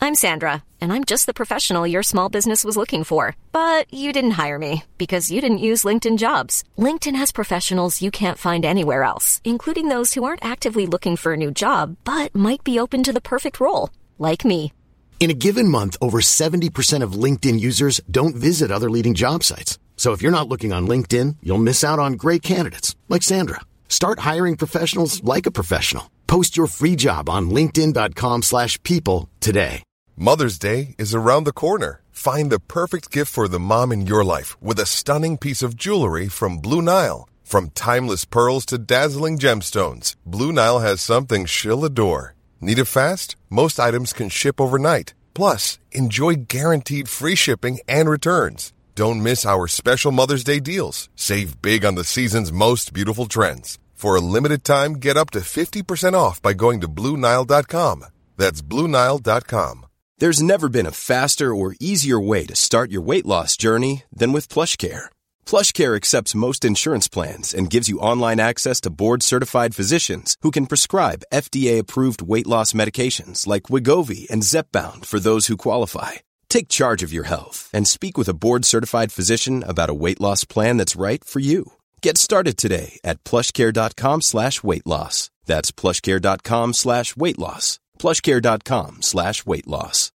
I'm Sandra, and I'm just the professional your small business was looking for. But you didn't hire me because you didn't use LinkedIn Jobs. LinkedIn has professionals you can't find anywhere else, including those who aren't actively looking for a new job, but might be open to the perfect role, like me. In a given month, over 70% of LinkedIn users don't visit other leading job sites. So if you're not looking on LinkedIn, you'll miss out on great candidates like Sandra. Start hiring professionals like a professional. Post your free job on linkedin.com/people today. Mother's Day is around the corner. Find the perfect gift for the mom in your life with a stunning piece of jewelry from Blue Nile. From timeless pearls to dazzling gemstones, Blue Nile has something she'll adore. Need it fast? Most items can ship overnight. Plus, enjoy guaranteed free shipping and returns. Don't miss our special Mother's Day deals. Save big on the season's most beautiful trends. For a limited time, get up to 50% off by going to BlueNile.com. That's BlueNile.com. There's never been a faster or easier way to start your weight loss journey than with PlushCare. PlushCare accepts most insurance plans and gives you online access to board-certified physicians who can prescribe FDA-approved weight loss medications like Wegovy and Zepbound for those who qualify. Take charge of your health and speak with a board-certified physician about a weight loss plan that's right for you. Get started today at plushcare.com/weight loss. That's plushcare.com/weight loss. plushcare.com/weight loss.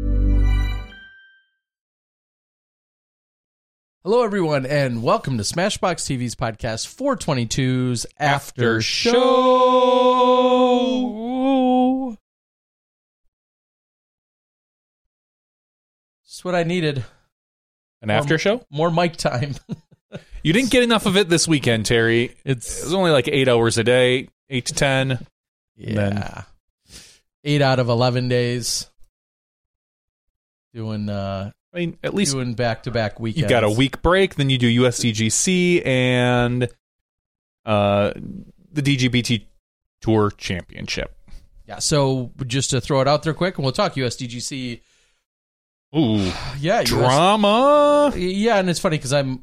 Hello, everyone, and welcome to Smashbox TV's podcast 422's After Show. That's what I needed. An after show? More mic time. You didn't get enough of it this weekend, Terry. It was only like 8 hours a day, 8 to 10. Yeah. 8 out of 11 days. Doing, at least doing back-to-back weekends. You got a week break, then you do USDGC and the DGBT Tour Championship. Yeah, so just to throw it out there quick, and we'll talk USDGC. Ooh, yeah, drama. Yeah, and it's funny because I'm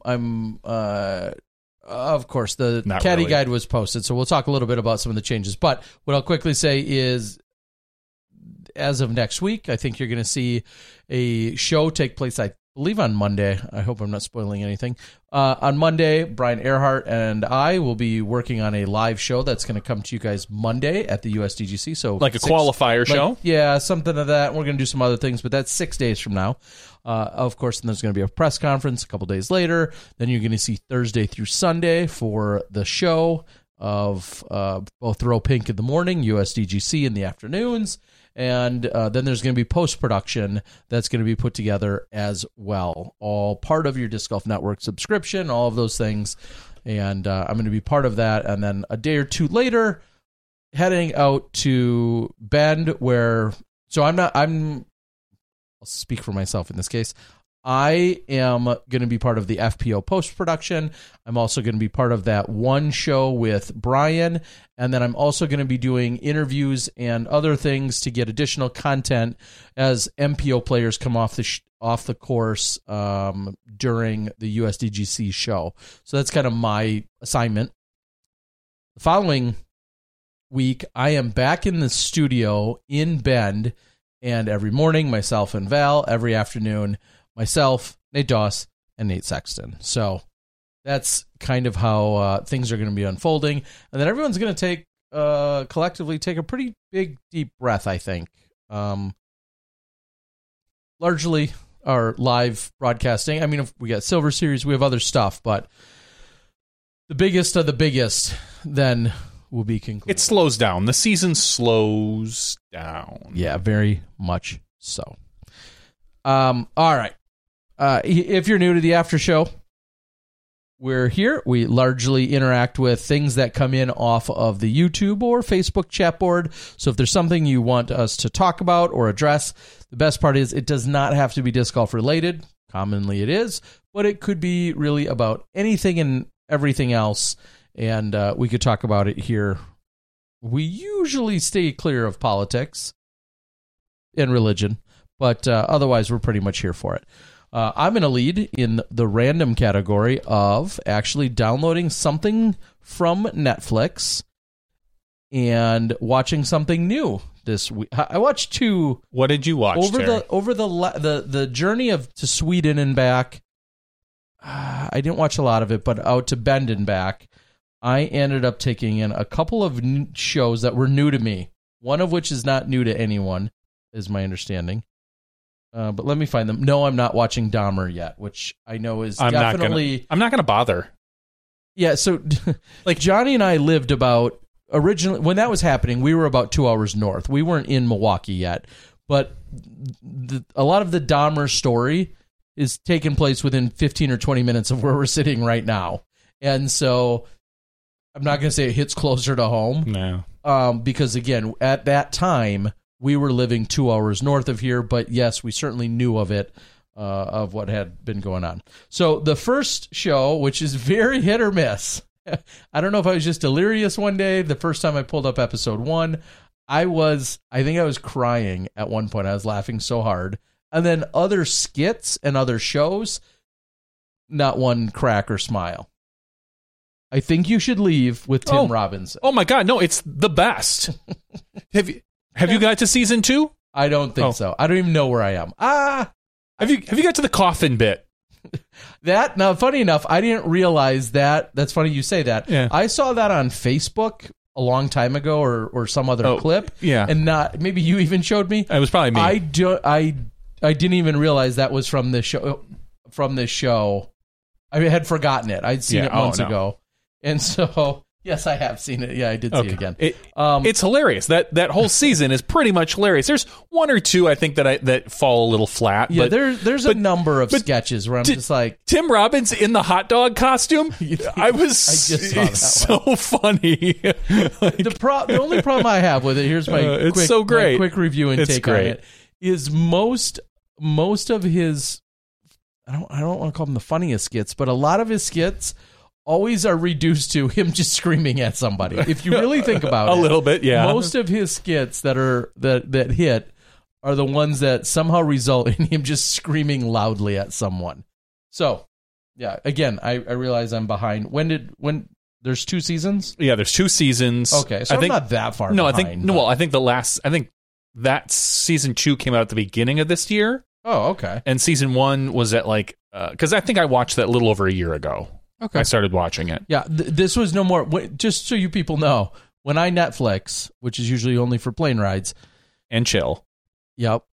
of course the caddy guide was posted, so we'll talk a little bit about some of the changes. But what I'll quickly say is, as of next week, I think you're going to see a show take place, I believe, on Monday. I hope I'm not spoiling anything. On Monday, Brian Earhart and I will be working on a live show that's going to come to you guys Monday at the USDGC. So like a qualifier show? Yeah, something of that. We're going to do some other things, but that's 6 days from now. Of course, then there's going to be a press conference a couple days later. Then you're going to see Thursday through Sunday for the show of both Throw Pink in the morning, USDGC in the afternoons. And then there's going to be post-production that's going to be put together as well. All part of your Disc Golf Network subscription, all of those things. And I'm going to be part of that. And then a day or two later, heading out to Bend where... So I'll speak for myself in this case. I am going to be part of the FPO post-production. I'm also going to be part of that one show with Brian. And then I'm also going to be doing interviews and other things to get additional content as MPO players come off the course during the USDGC show. So that's kind of my assignment. The following week, I am back in the studio in Bend. And every morning, myself and Val, every afternoon, myself, Nate Doss, and Nate Sexton. So that's kind of how things are going to be unfolding. And then everyone's going to collectively take a pretty big, deep breath, I think. Largely our live broadcasting. I mean, if we got Silver Series, we have other stuff, but the biggest of the biggest then will be concluded. It slows down. The season slows down. Yeah, very much so. All right. If you're new to the after show, we're here. We largely interact with things that come in off of the YouTube or Facebook chat board. So if there's something you want us to talk about or address, the best part is it does not have to be disc golf related. Commonly it is, but it could be really about anything and everything else. And we could talk about it here. We usually stay clear of politics and religion, but otherwise we're pretty much here for it. I'm going to lead in the random category of actually downloading something from Netflix and watching something new this week. I watched 2. What did you watch, over Terry? the journey to Sweden and back? I didn't watch a lot of it, but out to Bend and back, I ended up taking in a couple of shows that were new to me. One of which is not new to anyone, is my understanding. But let me find them. No, I'm not watching Dahmer yet, which I know is definitely... I'm not going to bother. Yeah, so like Johnny and I lived about... Originally, when that was happening, we were about 2 hours north. We weren't in Milwaukee yet. But a lot of the Dahmer story is taking place within 15 or 20 minutes of where we're sitting right now. And so I'm not going to say it hits closer to home. No. Because, again, at that time, we were living 2 hours north of here. But, yes, we certainly knew of it, of what had been going on. So the first show, which is very hit or miss, I don't know if I was just delirious one day. The first time I pulled up episode 1, I think I was crying at one point. I was laughing so hard. And then other skits and other shows, not one crack or smile. I think you should leave with Tim Robinson. Oh my God, no, it's the best. Have you got to season 2? I don't think so. I don't even know where I am. Have you got to the coffin bit? Now, funny enough, I didn't realize that. That's funny you say that. Yeah. I saw that on Facebook a long time ago, or some other clip. Yeah, and maybe you even showed me. It was probably me. I didn't even realize that was from this show. I had forgotten it. I'd seen it months ago, and so yes, I have seen it. Yeah, I did see it again. It's hilarious. That whole season is pretty much hilarious. There's one or two I think that fall a little flat. Yeah, but there's a number of sketches where I'm just like Tim Robbins in the hot dog costume. I just saw that so funny. The only problem I have with it, here's my quick review and take on it, is most of his, I don't want to call them the funniest skits, but a lot of his skits always are reduced to him just screaming at somebody. If you really think about it, a little bit, yeah. Most of his skits that hit are the ones that somehow result in him just screaming loudly at someone. So, yeah, again, I realize I'm behind. When there's 2 seasons? Yeah, there's 2 seasons. Okay, so I'm not that far behind. I think that season 2 came out at the beginning of this year. Oh, okay. And season 1 was at because I think I watched that a little over a year ago. Okay. I started watching it. Yeah, this was no more. Just so you people know, when I Netflix, which is usually only for plane rides and chill. Yep.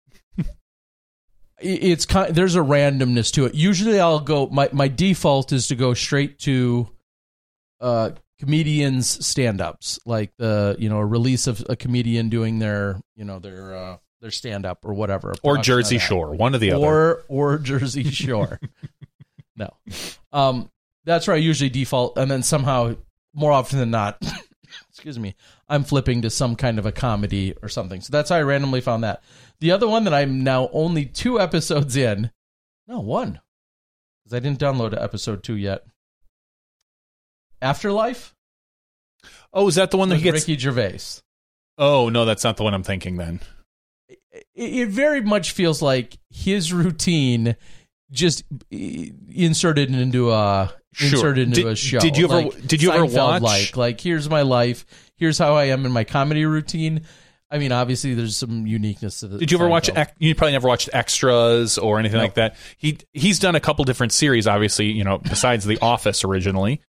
It's there's a randomness to it. Usually, I'll go. My default is to go straight to comedians' stand-ups, like a release of a comedian doing their stand-up or whatever, or Jersey Shore, one or the other, or Jersey Shore. No. That's where I usually default, and then somehow, more often than not, excuse me, I'm flipping to some kind of a comedy or something. So that's how I randomly found that. The other one that I'm now only 2 episodes in, no, 1, because I didn't download episode 2 yet. Afterlife? Oh, is that the one that gets Ricky Gervais? Oh, no, that's not the one I'm thinking then. It very much feels like his routine just inserted into a show. Did you ever watch? Like here's my life. Here's how I am in my comedy routine. I mean, obviously, there's some uniqueness to the. Did you ever watch? You probably never watched Extras or anything like that. He's done a couple different series, obviously, besides The Office originally,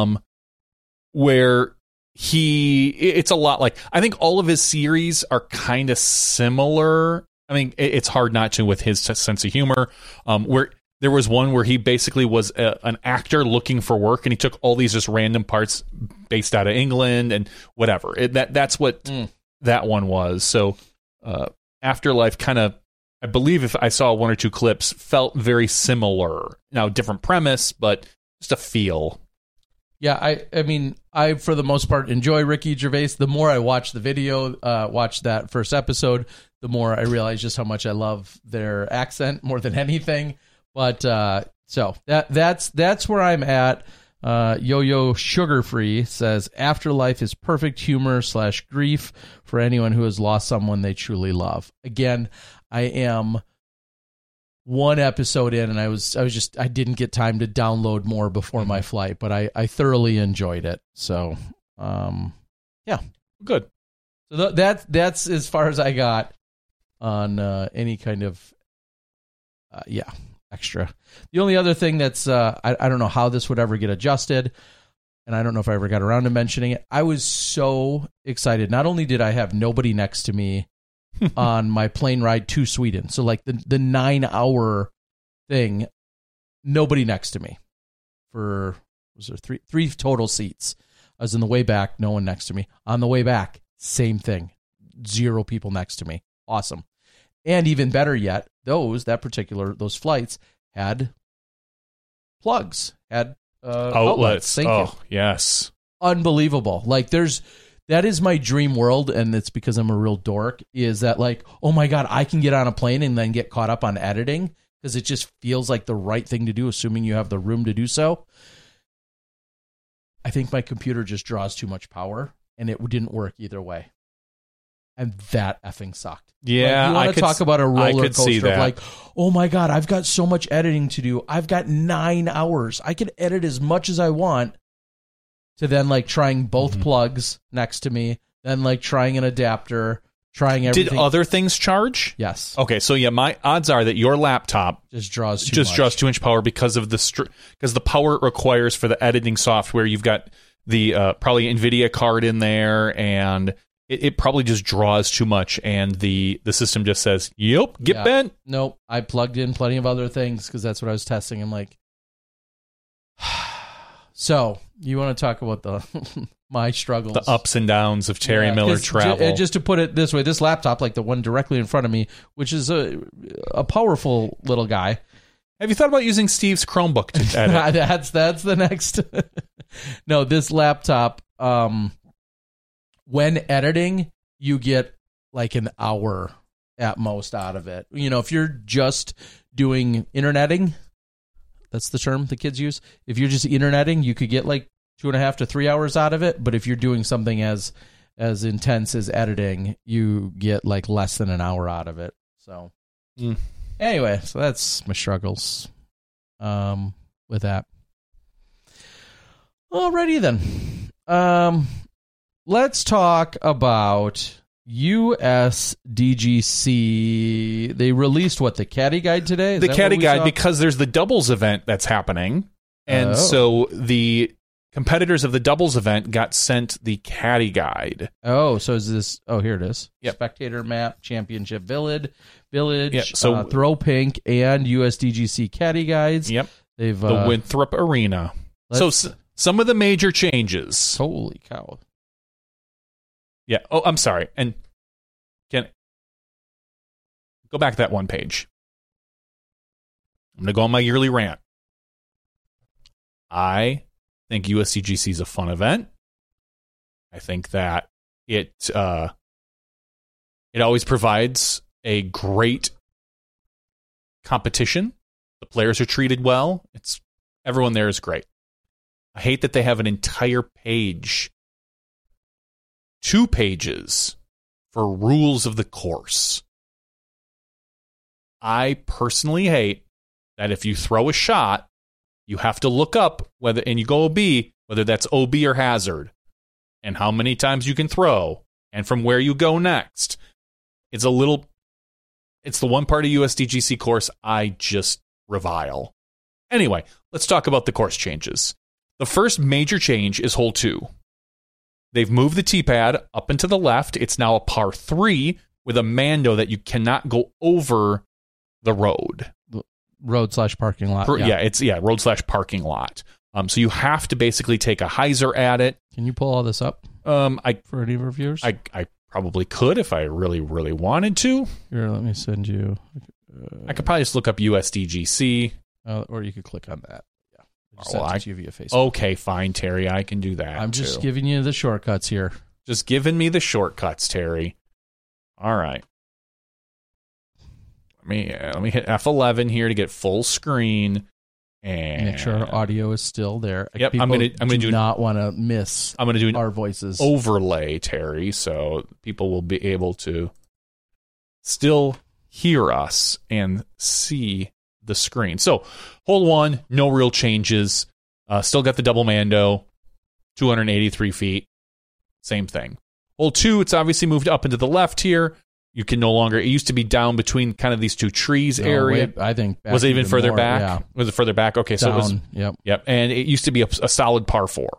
where it's a lot like, I think all of his series are kind of similar. I mean, it's hard not to with his sense of humor. Where there was one where he basically was an actor looking for work, and he took all these just random parts based out of England and whatever. That's what that one was. So Afterlife kind of, I believe if I saw 1 or 2 clips, felt very similar. Now, different premise, but just a feel. Yeah, I mean, I, for the most part, enjoy Ricky Gervais. The more I watch the video, watch that first episode, the more I realize just how much I love their accent more than anything. But so that's where I'm at. Yo-Yo Sugar Free says, Afterlife is perfect humor / grief for anyone who has lost someone they truly love. Again, I am 1 episode in, and I didn't get time to download more before my flight, but I thoroughly enjoyed it. So, yeah. Good. So that's as far as I got on any kind of extra. The only other thing that's I don't know how this would ever get adjusted, and I don't know if I ever got around to mentioning it. I was so excited. Not only did I have nobody next to me on my plane ride to Sweden, so like the 9-hour thing, nobody next to me. Was there three total seats? I was in the way back, no one next to me. On the way back, same thing, 0 people next to me. Awesome. And even better yet, those flights had plugs, had outlets. Thank you. Yes. Unbelievable. Like that is my dream world, and it's because I'm a real dork, is that like, oh my God, I can get on a plane and then get caught up on editing because it just feels like the right thing to do, assuming you have the room to do so. I think my computer just draws too much power, and it didn't work either way. And that effing sucked. Yeah, like, you want to talk about a roller coaster of like, oh my God, I've got so much editing to do. I've got 9 hours. I can edit as much as I want. To then like trying both plugs next to me, then like trying an adapter, trying everything. Did other things charge? Yes. Okay, so yeah, my odds are that your laptop just draws too much power because of the power it requires for the editing software. You've got the probably NVIDIA card in there, and it probably just draws too much, and the system just says, "Yep, get bent." Nope. I plugged in plenty of other things because that's what I was testing. I'm like, so you want to talk about my struggles, the ups and downs of Terry Miller travel? Just to put it this way, this laptop, like the one directly in front of me, which is a powerful little guy. Have you thought about using Steve's Chromebook to edit? that's the next. No, this laptop. When editing, you get like an hour at most out of it. You know, if you're just doing interneting, that's the term the kids use. If you're just interneting, you could get like 2.5 to 3 hours out of it. But if you're doing something as intense as editing, you get like less than an hour out of it. So anyway, so that's my struggles with that. Alrighty then. Let's talk about USDGC. They released the Caddy Guide today? The Caddy Guide, because there's the doubles event that's happening. And so the competitors of the doubles event got sent the Caddy Guide. Oh, so is this... Oh, here it is. Yep. Spectator Map, Championship Village, so Throw Pink, and USDGC Caddy Guides. Yep. They've the Winthrop Arena. So some of the major changes. Holy cow. Yeah. Oh, I'm sorry. And go back to that one page. I'm going to go on my yearly rant. I think USDGC is a fun event. I think that it always provides a great competition. The players are treated well. Everyone there is great. I hate that they have an entire page, 2 pages, for rules of the course. I personally hate that if you throw a shot, you have to look up and you go OB, whether that's OB or hazard, and how many times you can throw, and from where you go next. It's the one part of USDGC course I just revile. Anyway, let's talk about the course changes. The first major change is hole 2. They've moved the tee pad up and to the left. It's now a par 3 with a Mando that you cannot go over the road. Road/parking lot. It's road/parking lot. So you have to basically take a hyzer at it. Can you pull all this up for any of our viewers? I probably could if I really, really wanted to. Here, let me send you. I could probably just look up USDGC. Or you could click on that. Yeah. I you via Facebook. Okay, fine, Terry. I can do that. I'm just giving you the shortcuts here. Just giving me the shortcuts, Terry. All right. Let me hit F11 here to get full screen and make sure our audio is still there. Yep, People I'm gonna do not want to miss. I'm gonna do our voices overlay, Terry, so people will be able to still hear us and see the screen. So hole 1, no real changes. Still got the double Mando, 283 feet, same thing. Hole 2, it's obviously moved up into the left here. You can no longer, it used to be down between kind of these two trees area. I think back was it even further more, back? Yeah. Was it further back? Okay, so it was. Yep. And it used to be a solid par 4.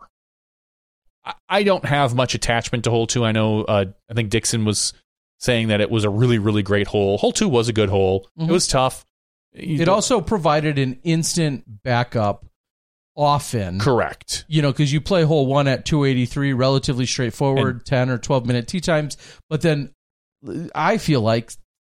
I don't have much attachment to hole 2. I know, I think Dixon was saying that it was a really, really great hole. Hole 2 was a good hole. It was tough. It also provided an instant backup often. Correct. Because you play hole 1 at 283, relatively straightforward, 10 or 12-minute tee times. But then I feel like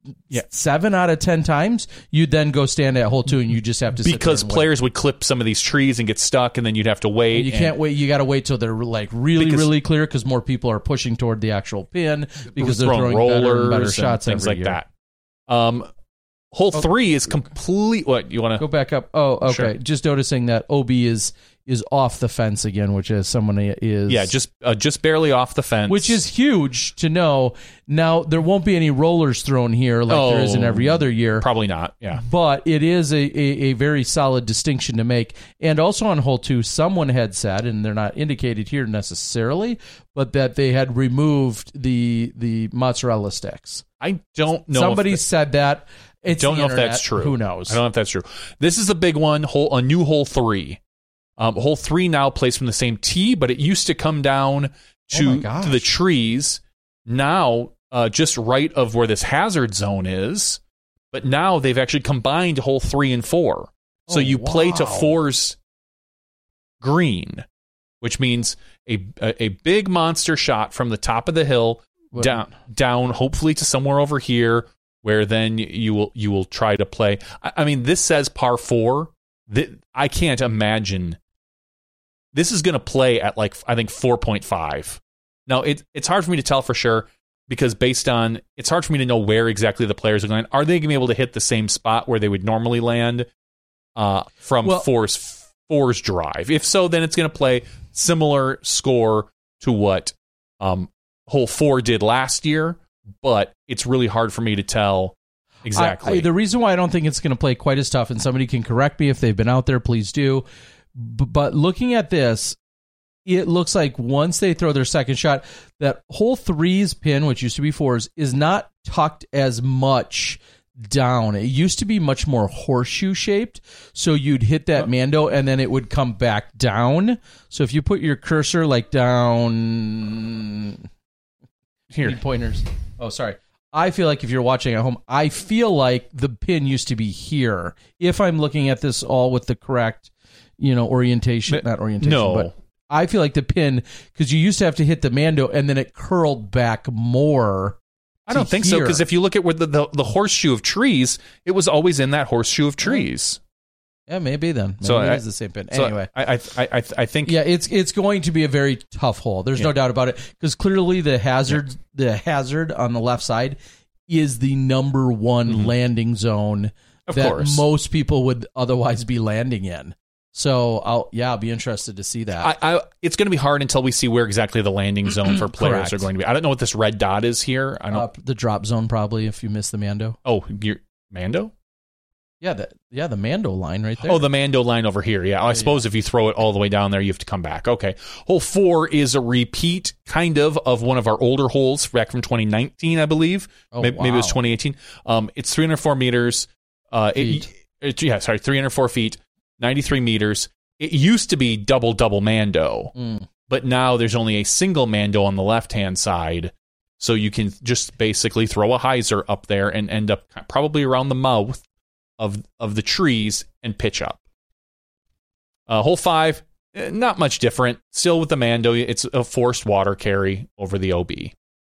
7 out of 10 times, you'd then go stand at hole 2 and you just have to sit because there and players would clip some of these trees and get stuck, and then you'd have to wait. And you can't wait. You got to wait till they're like really clear because more people are pushing toward the actual pin because they're throwing rollers, better shots, things every like year. that. Hole 3 is complete. What you want to go back up? Oh, okay. Sure. Just noticing that OB is off the fence again, which is someone is just barely off the fence, which is huge to know. Now there won't be any rollers thrown here like there is in every other year. Probably not. Yeah, but it is a very solid distinction to make. And also on hole 2, someone had said, and they're not indicated here necessarily, but that they had removed the mozzarella sticks. I don't know. Somebody said that. I don't know if that's true. Who knows? I don't know if that's true. This is a big one. A new hole 3. Hole 3 now plays from the same tee, but it used to come down to the trees. Now, just right of where this hazard zone is. But now they've actually combined hole 3 and 4. So you play to 4's green, which means a big monster shot from the top of the hill down, hopefully to somewhere over here, where then you will try to play. I mean, this says par 4. I can't imagine. This is going to play at I think 4.5. Now it's hard for me to tell for sure because it's hard for me to know where exactly the players are going. Are they going to be able to hit the same spot where they would normally land from 4's drive? If so, then it's going to play similar score to what hole 4 did last year. But it's really hard for me to tell exactly. The reason why I don't think it's going to play quite as tough, and somebody can correct me if they've been out there, please do. But looking at this, it looks like once they throw their second shot, that hole 3's pin, which used to be 4's, is not tucked as much down. It used to be much more horseshoe shaped, so you'd hit that Mando and then it would come back down. So if you put your cursor down here, pointers. Oh, sorry. I feel like if you're watching at home, I feel like the pin used to be here. If I'm looking at this all with the correct, orientation, not orientation, but I feel like the pin, because you used to have to hit the Mando and then it curled back more. I don't think so, because if you look at where the horseshoe of trees, it was always in that horseshoe of trees. Yeah, maybe then. Maybe it is the same pin. Anyway, I think it's going to be a very tough hole. There's no doubt about it, because clearly the hazard on the left side is the number one landing zone that most people would otherwise be landing in. So I'll be interested to see that. It's going to be hard until we see where exactly the landing zone for players are going to be. I don't know what this red dot is here. I don't the drop zone probably if you miss the Mando. Oh, Mando? Yeah, the Mando line right there. Oh, the Mando line over here. Yeah, I suppose if you throw it all the way down there, you have to come back. Okay. Hole 4 is a repeat, kind of one of our older holes back from 2019, I believe. Maybe it was 2018. It's 304 meters. 304 feet, 93 meters. It used to be double Mando, but now there's only a single Mando on the left-hand side. So you can just basically throw a hyzer up there and end up probably around the mouth of the trees and pitch up. Hole 5, not much different. Still with the Mando, it's a forced water carry over the OB.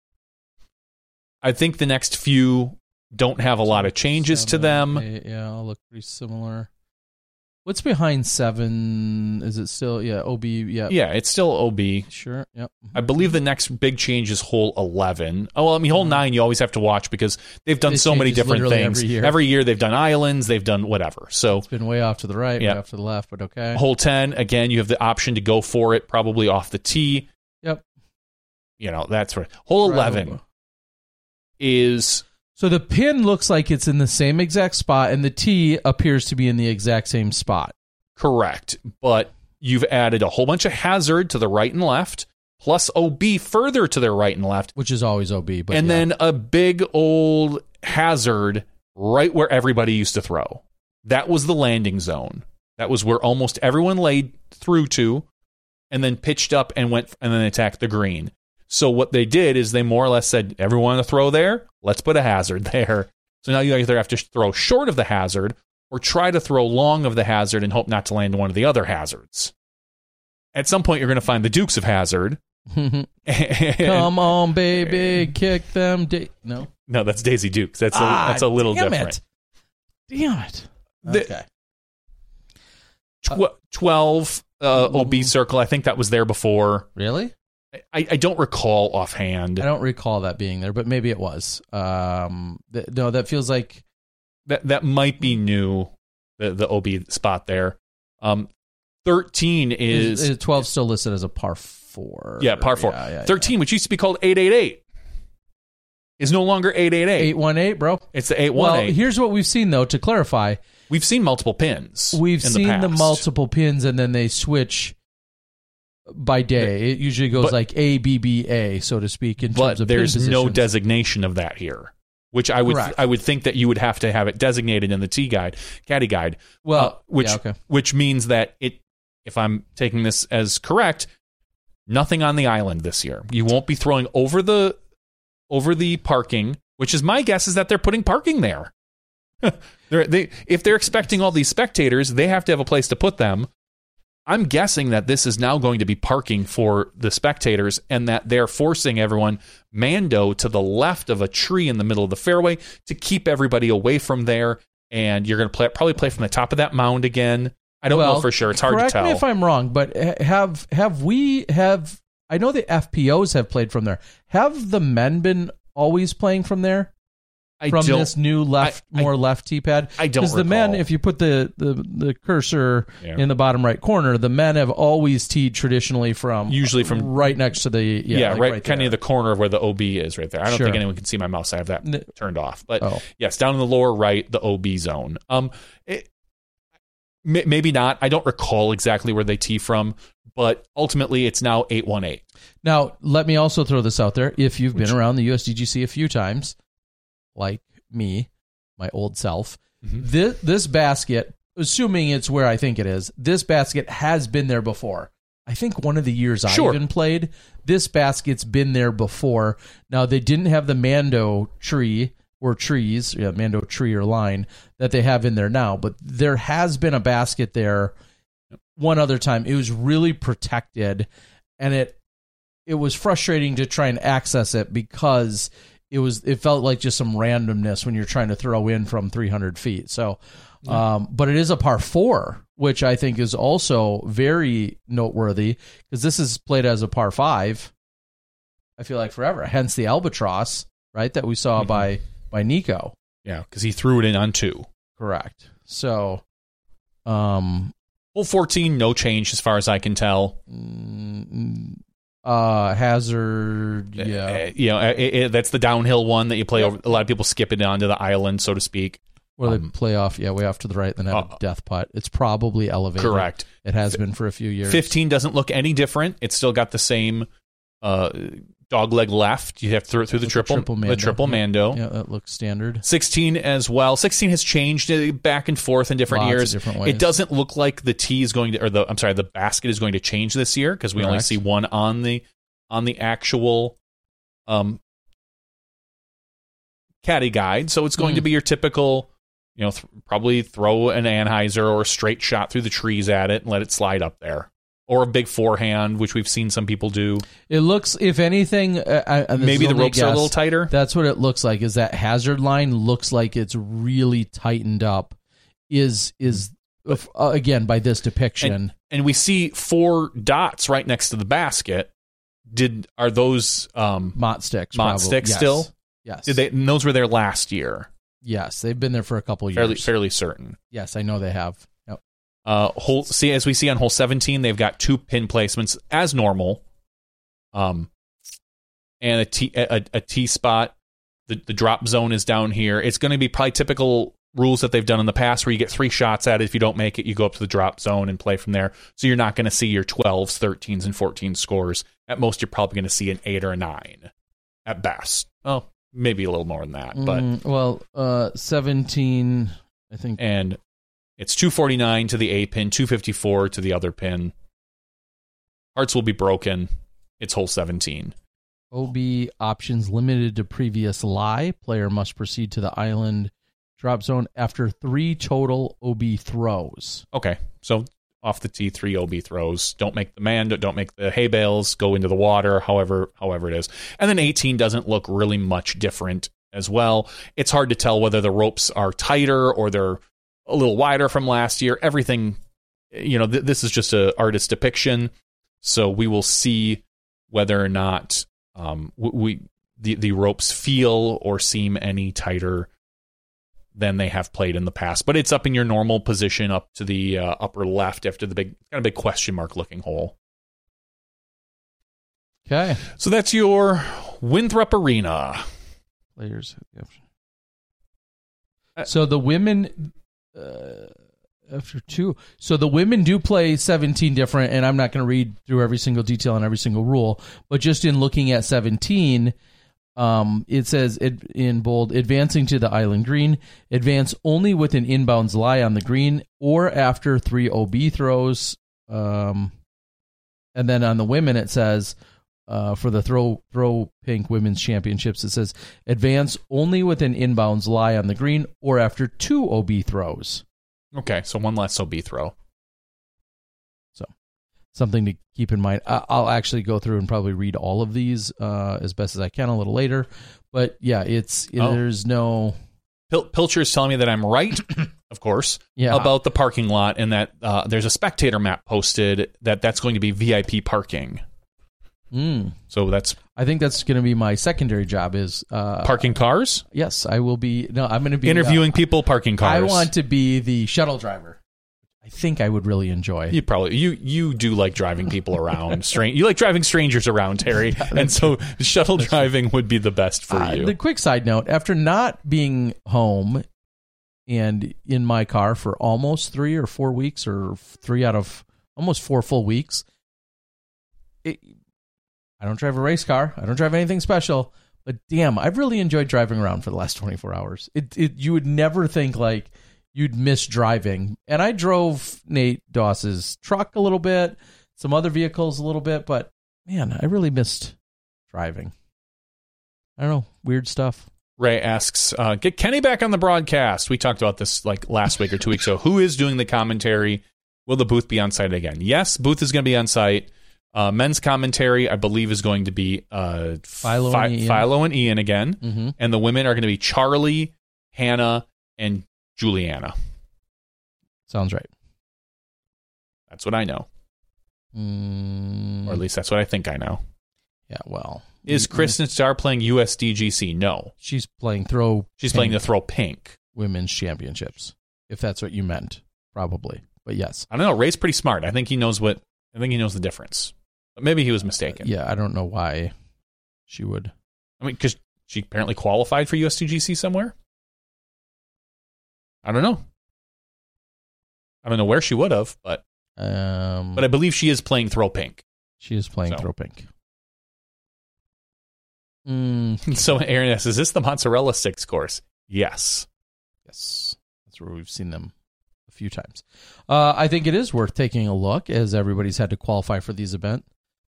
I think the next few don't have a lot of changes to them. 8, all look pretty similar. What's behind 7? Is it still, OB? Yeah. Yeah, it's still OB. Sure, yep. I believe the next big change is hole 11. Oh, well, I mean, hole 9 you always have to watch because they've done so many different things. Every year they've done islands, they've done whatever. So it's been way off to the right, way off to the left, but okay. Hole 10, again, you have the option to go for it, probably off the tee. Yep. That's right. Hole 11 is... So the pin looks like it's in the same exact spot, and the tee appears to be in the exact same spot. Correct. But you've added a whole bunch of hazard to the right and left, plus OB further to their right and left. Which is always OB. But and then a big old hazard right where everybody used to throw. That was the landing zone. That was where almost everyone laid through to and then pitched up and went and then attacked the green. So what they did is they more or less said, everyone to throw there, let's put a hazard there. So now you either have to throw short of the hazard or try to throw long of the hazard and hope not to land one of the other hazards. At some point, you're going to find the Dukes of Hazard. Come on, baby, kick them. No, that's Daisy Dukes. That's a little different. Damn it. Okay. 12 OB circle. I think that was there before. Really? I don't recall offhand. I don't recall that being there, but maybe it was. No, that feels like that might be new. The OB spot there. 13 is 12 still listed as a par 4. Yeah, par 4. 13, which used to be called 888, is no longer 888. 818, bro. It's the 818. Well, here's what we've seen though. To clarify, we've seen multiple pins. We've seen the multiple pins, and then they switch by day. It usually goes like ABBA, so to speak. In terms of there's pin no positions. designation of that here, which I would think that you would have to have it designated in the caddy guide. Well, which means that if I'm taking this as correct, nothing on the island this year. You won't be throwing over the parking, which is my guess is that they're putting parking there. If they're expecting all these spectators, they have to have a place to put them. I'm guessing that this is now going to be parking for the spectators and that they're forcing everyone Mando to the left of a tree in the middle of the fairway to keep everybody away from there. And you're going to probably play from the top of that mound again. I don't know for sure. It's hard to tell. Correct me if I'm wrong, but have we I know the FPOs have played from there. Have the men been always playing from there? This new more left tee pad? I don't recall. Because the men, if you put the cursor in the bottom right corner, the men have always teed traditionally usually from right next to the right kind of the corner of where the OB is right there. I don't think anyone can see my mouse. I have that turned off. But yes, down in the lower right, the OB zone. Maybe not. I don't recall exactly where they tee from, but ultimately it's now 818. Now, let me also throw this out there. If you've been around the USDGC a few times, like me, my old self, this basket, assuming it's where I think it is, this basket has been there before. I think one of the years I even played, this basket's been there before. Now, they didn't have the Mando tree or trees, Mando tree or line that they have in there now, but there has been a basket there one other time. It was really protected, and it was frustrating to try and access it because it felt like just some randomness when you're trying to throw in from 300 feet. So, but it is a par 4, which I think is also very noteworthy because this is played as a par 5. I feel like forever, hence the albatross, right? That we saw by Nico. Yeah, because he threw it in on 2. Correct. So, hole 14, no change as far as I can tell. Hazard, that's the downhill one that you play over. A lot of people skip it onto the island, so to speak. Or they play off, way off to the right, then have a death putt. It's probably elevated. Correct. It has been for a few years. 15 doesn't look any different. It's still got the same dogleg left. You have to throw it through the triple Mando. Yeah, that looks standard. 16 as well. 16 has changed back and forth in different years. Different ways. It doesn't look like the tee is going to, the basket is going to change this year because we only see one on the actual caddy guide. So it's going to be your typical, probably throw an Anheuser or a straight shot through the trees at it and let it slide up there. Or a big forehand, which we've seen some people do. It looks, if anything, maybe the ropes are a little tighter. That's what it looks like. Is that hazard line looks like it's really tightened up? Again by this depiction, and we see 4 dots right next to the basket. Are those Mott sticks? Mott sticks still? Yes. And those were there last year. Yes, they've been there for a couple years. Fairly certain. Yes, I know they have. As we see on hole 17, they've got 2 pin placements as normal, and a tee spot. The drop zone is down here. It's going to be probably typical rules that they've done in the past, where you get 3 shots at it. If you don't make it, you go up to the drop zone and play from there. So you're not going to see your 12s, 13s, and 14 scores At most, you're probably going to see an 8 or a 9 at best. Well, maybe a little more than that, but 17, I think. And it's 249 to the A pin, 254 to the other pin. Hearts will be broken. It's hole 17. OB options limited to previous lie. Player must proceed to the island drop zone after 3 total OB throws. Okay, so off the tee, 3 OB throws. Don't make the man, don't make the hay bales, go into the water, however it is. And then 18 doesn't look really much different as well. It's hard to tell whether the ropes are tighter or they're a little wider from last year. Everything, this is just an artist's depiction, so we will see whether or not the ropes feel or seem any tighter than they have played in the past. But it's up in your normal position, up to the upper left after the kind of big question mark looking hole. Okay. So that's your Winthrop Arena. Players. So the women, after 2. So the women do play 17 different, and I'm not going to read through every single detail and every single rule, but just in looking at 17, it says in bold, advancing to the island green, advance only with an inbounds lie on the green or after 3 OB throws. And then on the women, it says, for the throw pink women's championships, it says advance only with an inbounds lie on the green or after 2 OB throws. Okay, so 1 less OB throw. So something to keep in mind. I'll actually go through and probably read all of these as best as I can a little later. But yeah, there's no... Pilcher is telling me that I'm right, of course, about the parking lot, and that there's a spectator map posted that's going to be VIP parking. So I think that's going to be my secondary job is parking cars. Yes, I will be. No, I'm going to be interviewing people parking cars. I want to be the shuttle driver. I think I would really enjoy. You do like driving people around. You like driving strangers around, Terry, and so shuttle driving would be the best for you. The quick side note: after not being home and in my car for almost 3 or 4 weeks, or 3 out of almost 4 full weeks, I don't drive a race car. I don't drive anything special. But damn, I've really enjoyed driving around for the last 24 hours. You would never think like you'd miss driving. And I drove Nate Doss's truck a little bit, some other vehicles a little bit, but man, I really missed driving. I don't know, weird stuff. Ray asks, get Kenny back on the broadcast. We talked about this like last week or 2 weeks ago. Who is doing the commentary? Will the booth be on site again? Yes, booth is going to be on site. Men's commentary, I believe, is going to be Philo and Ian again. Mm-hmm. And the women are going to be Charlie, Hannah, and Juliana. Sounds right. That's what I know. Or at least that's what I think I know. Yeah, well. Is Kristen Starr playing USDGC? No. She's playing She's playing the Throw Pink Women's Championships, if that's what you meant, probably. But yes. I don't know. Ray's pretty smart. I think he knows the difference. But maybe he was mistaken. Yeah, I don't know why she would. I mean, because she apparently qualified for USDGC somewhere. I don't know. I don't know where she would have, but I believe she is playing Throw Pink. She is playing Throw Pink. So Aaron asks, is this the mozzarella sticks course? Yes. Yes. That's where we've seen them a few times. I think it is worth taking a look, as everybody's had to qualify for these events.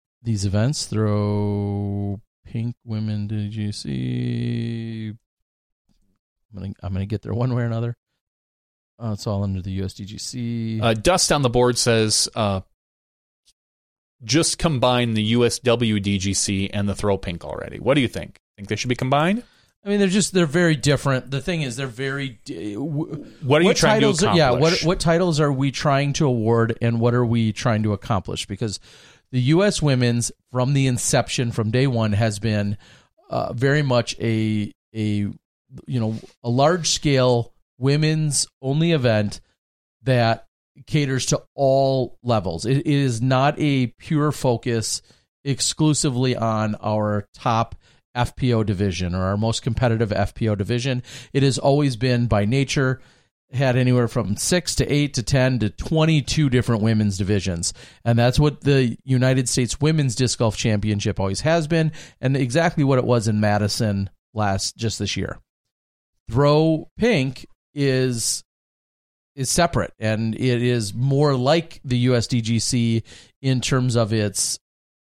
Throw Pink Women, did you see? I'm gonna get there one way or another. It's all under the USDGC. Dust on the board says just combine the USWDGC and the Throw Pink already. What do you think? Think they should be combined? I mean, they're very different. The thing is, they're very. What are you trying to accomplish? What titles are we trying to award, and what are we trying to accomplish? Because the U.S. Women's, from the inception, from day one, has been very much a large scale women's only event that caters to all levels. It is not a pure focus exclusively on our top FPO division or our most competitive FPO division. It has always been, by nature, had anywhere from 6 to 8 to 10 to 22 different women's divisions. And that's what the United States Women's Disc Golf Championship always has been, and exactly what it was in Madison just this year. Throw Pink is separate, and it is more like the USDGC in terms of its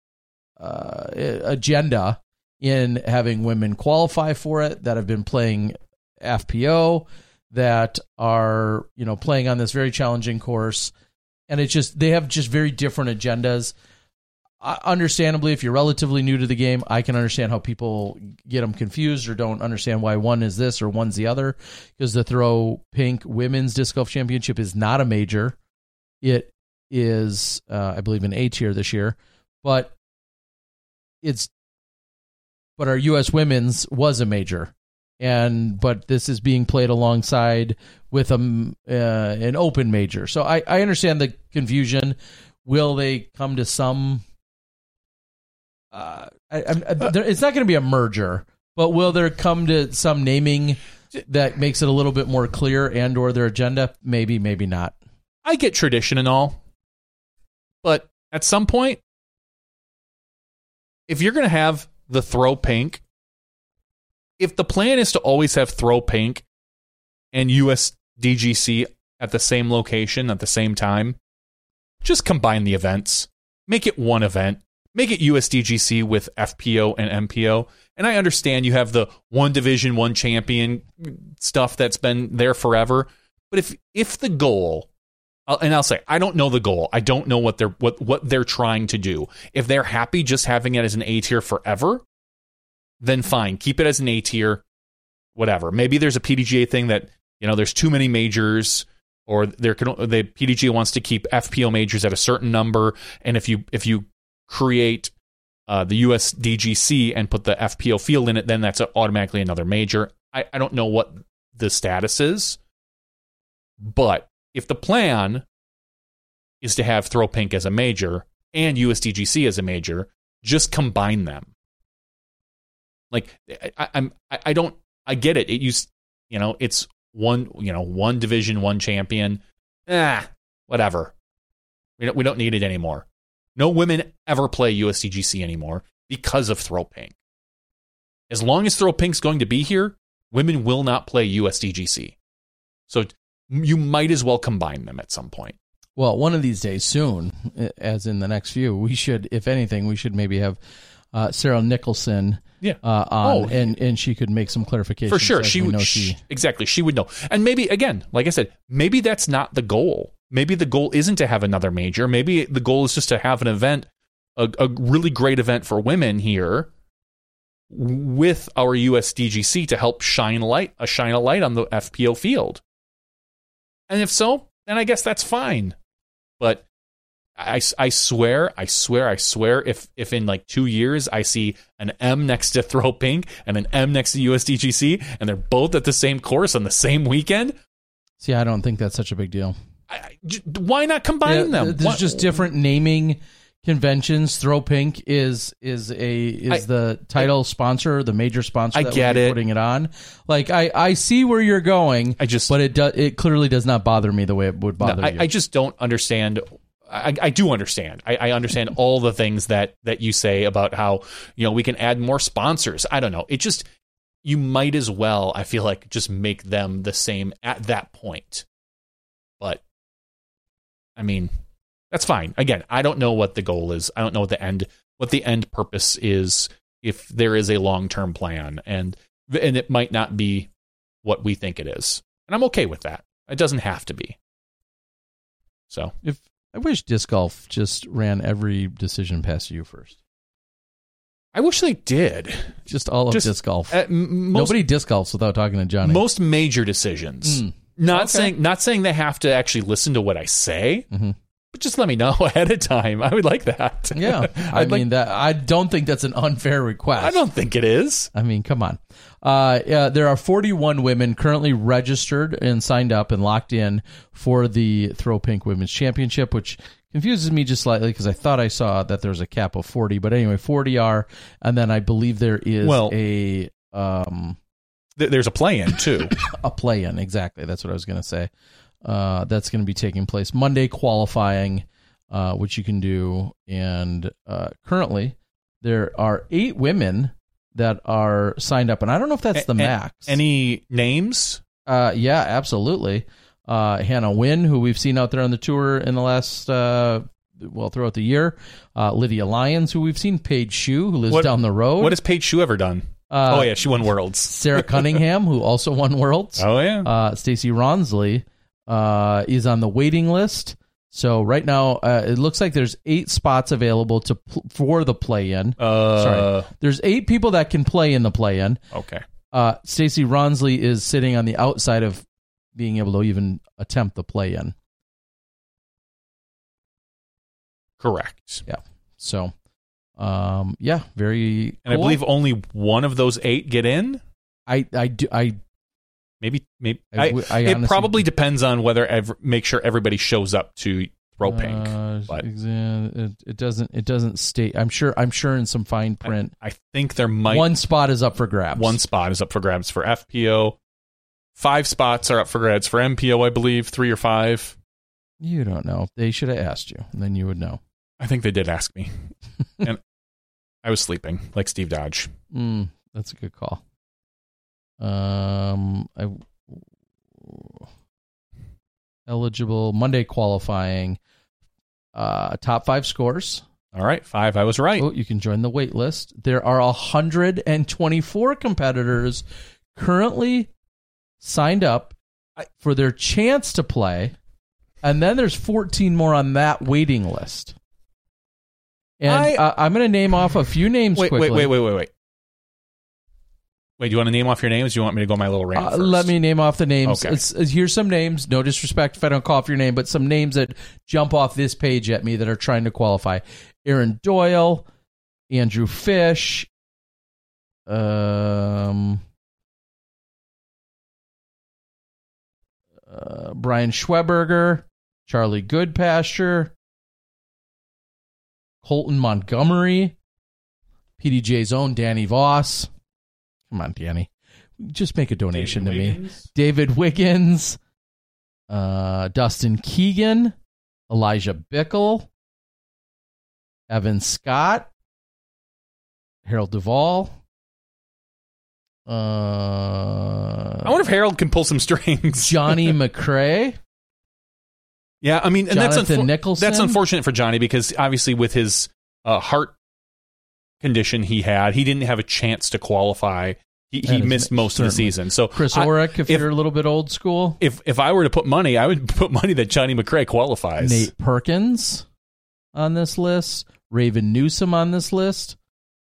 agenda in having women qualify for it, that have been playing FPO, that are, playing on this very challenging course. And it's just, they have just very different agendas. Understandably, if you're relatively new to the game, I can understand how people get them confused or don't understand why one is this or one's the other, because the Throw Pink Women's Disc Golf Championship is not a major. It is, I believe, an A tier this year, but our U.S. Women's was a major. But this is being played alongside with an open major. So I understand the confusion. Will they come to some? It's not going to be a merger, but will there come to some naming that makes it a little bit more clear and/or their agenda? Maybe, maybe not. I get tradition and all, but at some point, if you're going to have the Throw Pink, if the plan is to always have Throw Pink and USDGC at the same location at the same time, just combine the events. Make it one event. Make it USDGC with FPO and MPO. And I understand you have the one division, one champion stuff that's been there forever. But if the goal, and I'll say, I don't know the goal. I don't know what they're trying to do. If they're happy just having it as an A tier forever, then fine, keep it as an A tier, whatever. Maybe there's a PDGA thing that, there's too many majors, or the PDGA wants to keep FPO majors at a certain number, and if you create the USDGC and put the FPO field in it, then that's automatically another major. I don't know what the status is, but if the plan is to have Throw Pink as a major and USDGC as a major, just combine them. Like, I get it. It's one division, one champion. Whatever. We don't need it anymore. No women ever play USDGC anymore because of Throw Pink. As long as Throw Pink's going to be here, women will not play USDGC. So you might as well combine them at some point. Well, one of these days soon, as in the next few, we should, if anything, maybe have Sarah Nicholson on, and she could make some clarifications. For sure. Exactly. She would know. And maybe, again, like I said, maybe that's not the goal. Maybe the goal isn't to have another major. Maybe the goal is just to have an event, a really great event for women here with our USDGC to help shine a light on the FPO field. And if so, then I guess that's fine. But I swear, if in like 2 years I see an M next to Throw Pink and an M next to USDGC, and they're both at the same course on the same weekend. See, I don't think that's such a big deal. Why not combine them? There's just different naming conventions. Throw Pink is the title sponsor, the major sponsor. I get it. Putting it on. Like I see where you're going. But it clearly does not bother me the way it would bother you. I just don't understand. I do understand. I understand all the things that you say about how we can add more sponsors. I don't know. It just, you might as well, I feel like, just make them the same at that point. But I mean, that's fine. Again, I don't know what the goal is. I don't know what the end purpose is, if there is a long-term plan, and it might not be what we think it is. And I'm okay with that. It doesn't have to be. So, I wish disc golf just ran every decision past you first. I wish they did. Just all of disc golf. Nobody disc golfs without talking to Johnny. Most major decisions. Not saying they have to actually listen to what I say, but just let me know ahead of time. I would like that. Yeah. I don't think that's an unfair request. I don't think it is. I mean, come on. There are 41 women currently registered and signed up and locked in for the Throw Pink Women's Championship, which confuses me just slightly because I thought I saw that there was a cap of 40. But anyway, 40 are, and then I believe there is there's a play-in too. A play-in, exactly. That's what I was going to say. That's going to be taking place Monday qualifying, which you can do. And currently, there are 8 women that are signed up, and I don't know if that's the max. Any names? Yeah, absolutely. Hannah Wynn, who we've seen out there on the tour in the last, throughout the year. Lydia Lyons, who we've seen. Paige Shue, who lives down the road. What has Paige Shue ever done? She won Worlds. Sarah Cunningham, who also won Worlds. Oh, yeah. Stacey Ronsley is on the waiting list. So right now, it looks like there's 8 spots available for the play-in. There's 8 people that can play in the play-in. Okay. Stacey Ronsley is sitting on the outside of being able to even attempt the play-in. Correct. Yeah. So, very And cool. I believe only one of those 8 get in? Maybe. It probably depends on whether make sure everybody shows up to throw pink. But it doesn't state. I'm sure in some fine print. I think there might. One spot is up for grabs. One spot is up for grabs for FPO. 5 spots are up for grabs for MPO, I believe. 3 or 5. You don't know. They should have asked you, and then you would know. I think they did ask me, and I was sleeping like Steve Dodge. That's a good call. Eligible Monday qualifying. Top 5 scores. All right, 5. I was right. Oh, you can join the wait list. There are 124 competitors currently signed up for their chance to play, and then there's 14 more on that waiting list. And I'm going to name off a few names quickly. Wait. Wait, do you want to name off your names? Do you want me to go my little rant first? Let me name off the names. Okay. Here's some names. No disrespect if I don't call off your name, but some names that jump off this page at me that are trying to qualify. Aaron Doyle, Andrew Fish, Brian Schweberger, Charlie Goodpasture, Colton Montgomery, PDJ's own Danny Voss. Come on, Danny. Just make a donation to me. David Wiggins, Dustin Keegan, Elijah Bickle, Evan Scott, Harold Duvall. I wonder if Harold can pull some strings. Johnny McCrae. Yeah, I mean, and Jonathan Nicholson. That's unfortunate for Johnny because obviously with his heart condition he didn't have a chance to qualify. He missed most of the season. So Chris Orrick, if you're a little bit old school. If I were to put money, I would put money that Johnny McCrae qualifies. Nate Perkins on this list. Raven Newsom on this list.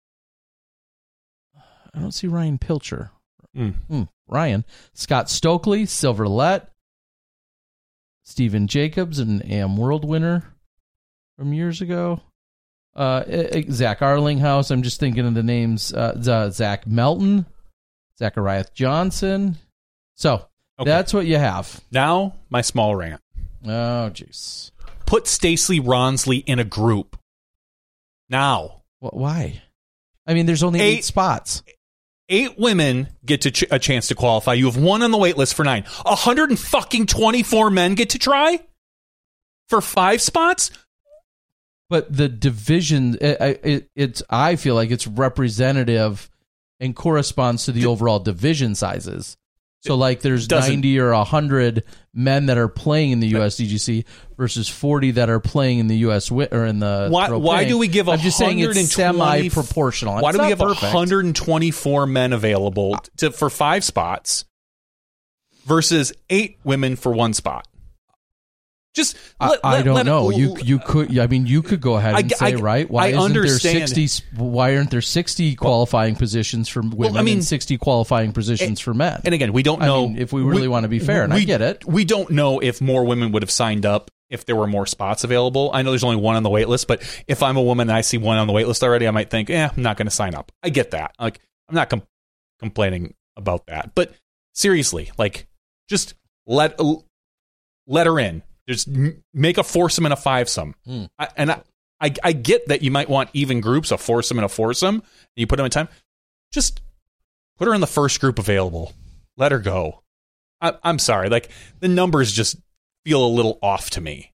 I don't see Ryan Pilcher. Ryan. Scott Stokely, Silverlet. Stephen Jacobs, an AM World winner from years ago. Zach Arlinghouse. I'm just thinking of the names. Zach Melton. Zachariah Johnson. So, That's what you have. Now, my small rant. Oh, jeez. Put Stacey Ronsley in a group. Now. Why? I mean, there's only 8 spots. 8 women get a chance to qualify. You have 1 on the wait list for 9. 124 men get to try for 5 spots. But the division, I feel like it's representative and corresponds to the overall division sizes. So, like, there's 90 or 100 men that are playing in the USDGC versus 40 that are playing in the US or in the. Why do we give? I'm just saying it's semi-proportional. Why do we have 124 men available for 5 spots versus 8 women for 1 spot? Just I don't know. You could. I mean, you could go ahead and say, right? Why aren't there 60 qualifying positions for women and 60 qualifying positions for men? And again, we don't know. I mean, if we really want to be fair, and I get it. We don't know if more women would have signed up if there were more spots available. I know there's only 1 on the wait list, but if I'm a woman and I see 1 on the wait list already, I might think, I'm not going to sign up. I get that. Like, I'm not complaining about that. But seriously, like, just let her in. Just make a foursome and a fivesome. I get that you might want even groups, a foursome and a foursome, and you put them in time. Just put her in the first group available. Let her go. I'm sorry. Like, the numbers just feel a little off to me.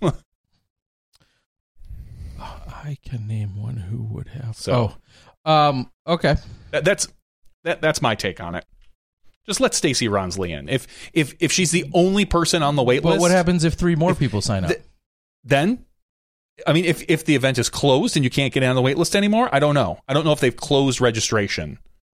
I can name one who would have. So, okay. That's my take on it. Just let Stacey Ronsley in. If she's the only person on the wait list. But what happens if 3 more people sign up? Then, I mean, if the event is closed and you can't get on the wait list anymore, I don't know. I don't know if they've closed registration.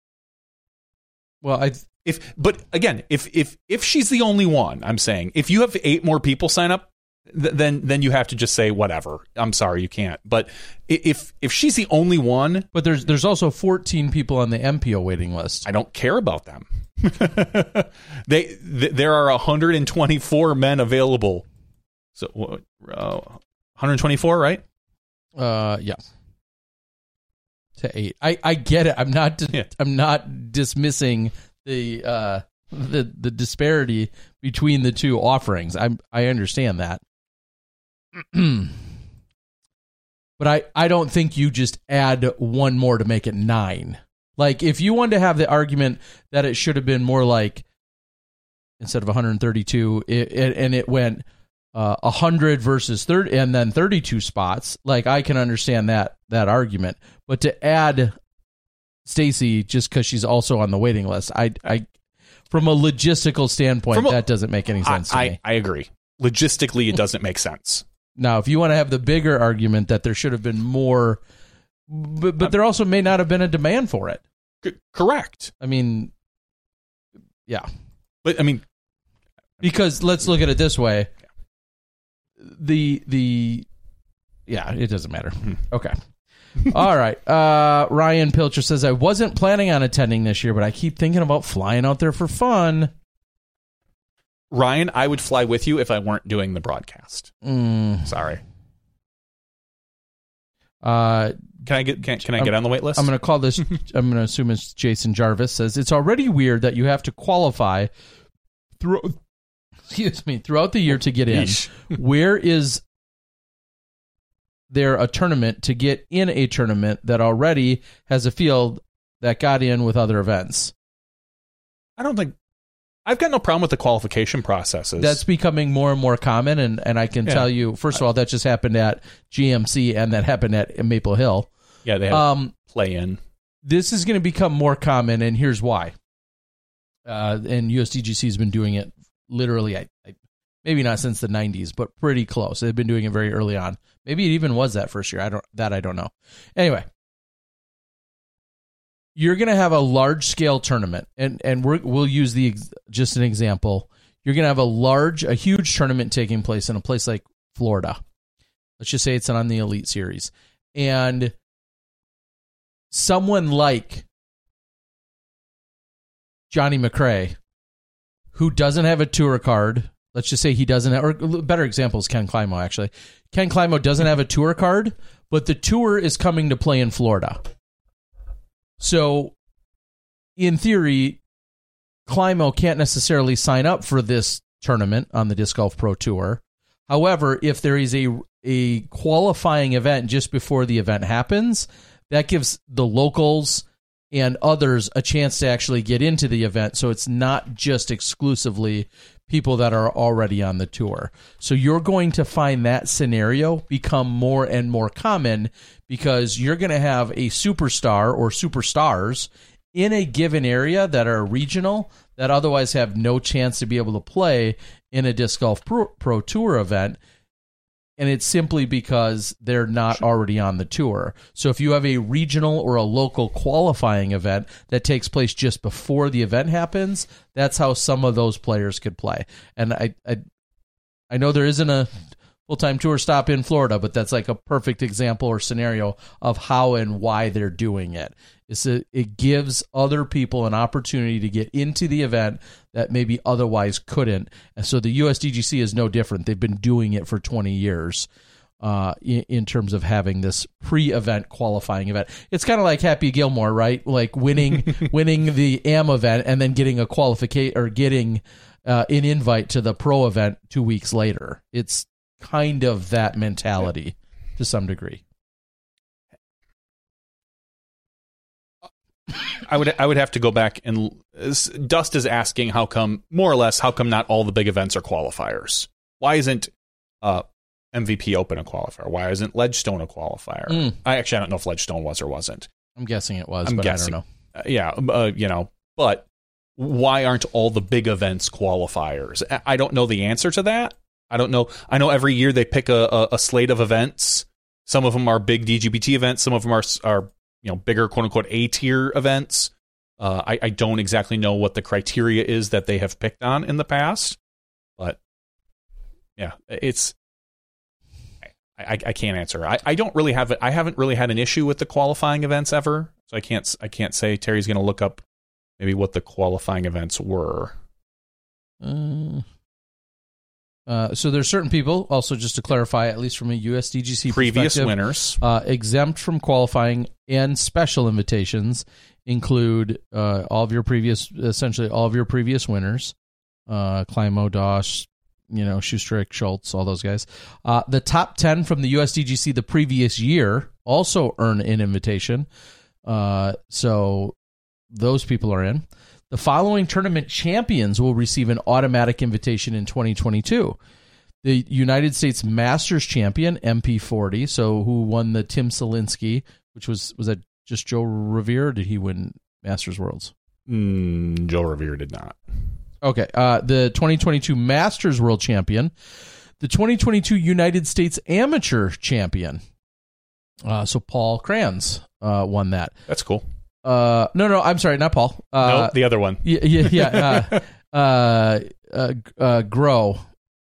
Well, But again, if she's the only one, I'm saying, if you have 8 more people sign up, then you have to just say whatever. I'm sorry, you can't. But if she's the only one, but there's also 14 people on the MPO waiting list. I don't care about them. There are 124 men available. So 124, right? Yeah. To 8. I get it. I'm not dismissing the disparity between the two offerings. I understand that. But I don't think you just add one more to make it 9. Like, if you wanted to have the argument that it should have been more like, instead of 132, it went 100 versus 30, and then 32 spots, like, I can understand that argument. But to add Stacey just because she's also on the waiting list, I from a logistical standpoint, that doesn't make any sense to me. I agree. Logistically, it doesn't make sense. Now, if you want to have the bigger argument that there should have been more, but there also may not have been a demand for it. Correct. I mean, yeah. But I mean, because let's look at it this way. It doesn't matter. Okay. All right. Ryan Pilcher says, I wasn't planning on attending this year, but I keep thinking about flying out there for fun. Ryan, I would fly with you if I weren't doing the broadcast. Sorry. Can I get on the wait list? I'm going to call this. I'm going to assume it's Jason Jarvis. Says it's already weird that you have to qualify throughout the year to get in. Where is there a tournament to get in a tournament that already has a field that got in with other events? I've got no problem with the qualification processes. That's becoming more and more common, and I can tell you, first of all, that just happened at GMC, and that happened at Maple Hill. Yeah, they have play-in. This is going to become more common, and here's why. And USDGC has been doing it literally, maybe not since the 90s, but pretty close. They've been doing it very early on. Maybe it even was that first year. I don't know. Anyway. You're going to have a large-scale tournament, and we'll use just an example. You're going to have a huge tournament taking place in a place like Florida. Let's just say it's on the Elite Series. And someone like Johnny McRae, who doesn't have a tour card, let's just say he doesn't have, or better example is Ken Climo, actually. Ken Climo doesn't have a tour card, but the tour is coming to play in Florida. So, in theory, Climo can't necessarily sign up for this tournament on the Disc Golf Pro Tour. However, if there is a qualifying event just before the event happens, that gives the locals and others a chance to actually get into the event. So it's not just exclusively people that are already on the tour. So you're going to find that scenario become more and more common because you're going to have a superstar or superstars in a given area that are regional that otherwise have no chance to be able to play in a Disc Golf Pro Tour event. And it's simply because they're not already on the tour. So if you have a regional or a local qualifying event that takes place just before the event happens, that's how some of those players could play. And I know there isn't a full-time tour stop in Florida, but that's like a perfect example or scenario of how and why they're doing it. It gives other people an opportunity to get into the event that maybe otherwise couldn't. And so the USDGC is no different. They've been doing it for 20 years in terms of having this pre-event qualifying event. It's kind of like Happy Gilmore, right? Like winning the AM event and then getting a qualification or getting an invite to the pro event 2 weeks later. It's kind of that mentality to some degree. I would have to go back and Dust is asking how come not all the big events are qualifiers? Why isn't MVP Open a qualifier? Why isn't Ledgestone a qualifier? I don't know if Ledgestone was or wasn't. I'm guessing it was, I'm but guessing. I don't know. But why aren't all the big events qualifiers? I don't know the answer to that. I don't know. I know every year they pick a slate of events. Some of them are big DGBT events. Some of them are bigger quote unquote A tier events. I don't exactly know what the criteria is that they have picked on in the past, but yeah, I can't answer. I don't really have it. I haven't really had an issue with the qualifying events ever, so I can't say. Terry's going to look up maybe what the qualifying events were. So there's certain people, also just to clarify, at least from a USDGC previous perspective, winners exempt from qualifying, and special invitations include essentially all of your previous winners, Climo, Dosh, Schustrick, Schultz, all those guys. The top 10 from the USDGC the previous year also earn an invitation. So those people are in. The following tournament champions will receive an automatic invitation in 2022. The United States Masters champion, MP40, so who won the Tim Selinsky, which was that just Joe Revere, or did he win Masters Worlds? Joe Revere did not. Okay. The 2022 Masters World Champion, the 2022 United States Amateur Champion. So Paul Kranz won that. That's cool. No, I'm sorry, not Paul. No, the other one. Yeah. Grow.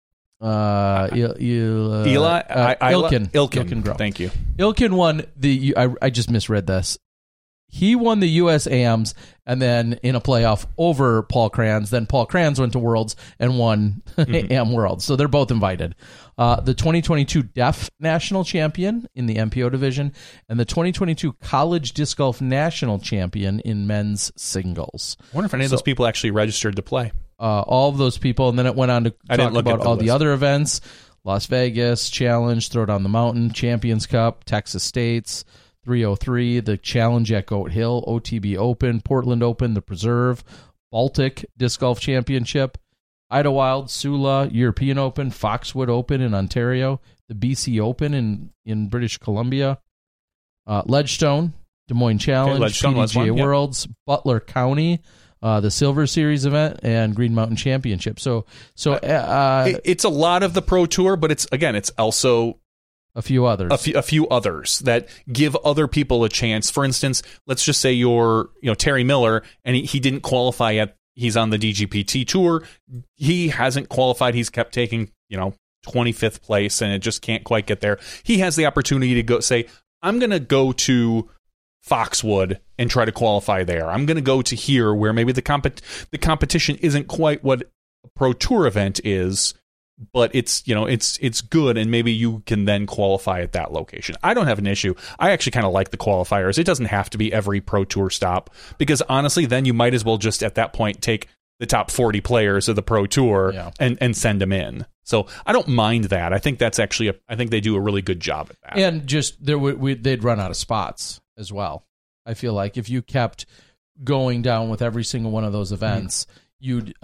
Ilkin Grow. Thank you. Ilkin won the. I just misread this. He won the U.S. AMs and then in a playoff over Paul Kranz. Then Paul Kranz went to Worlds and won AM Worlds. So they're both invited. The 2022 Deaf National Champion in the MPO division and the 2022 College Disc Golf National Champion in men's singles. I wonder if any of those people actually registered to play. All of those people. And then it went on to talk about all the other events. Las Vegas, Challenge, Throw Down the Mountain, Champions Cup, Texas States, 303, the Challenge at Goat Hill, OTB Open, Portland Open, the Preserve, Baltic Disc Golf Championship, Idlewild, Sula, European Open, Foxwood Open in Ontario, the BC Open in British Columbia, Ledgestone, Des Moines Challenge, PDGA Worlds, Butler County, the Silver Series event, and Green Mountain Championship. So it's a lot of the Pro Tour, but it's also a few others. A few others that give other people a chance. For instance, let's just say you're Terry Miller and he didn't qualify he's on the DGPT tour. He hasn't qualified. He's kept taking 25th place and it just can't quite get there. He has the opportunity to go say, I'm going to go to Foxwood and try to qualify there. I'm going to go to here where maybe the competition isn't quite what a Pro Tour event is, but it's good, and maybe you can then qualify at that location. I don't have an issue. I actually kind of like the qualifiers. It doesn't have to be every Pro Tour stop, because honestly, then you might as well just at that point take the top 40 players of the Pro Tour and send them in. So I don't mind that. I think that's actually I think they do a really good job at that. And just they'd run out of spots as well. I feel like if you kept going down with every single one of those events, you'd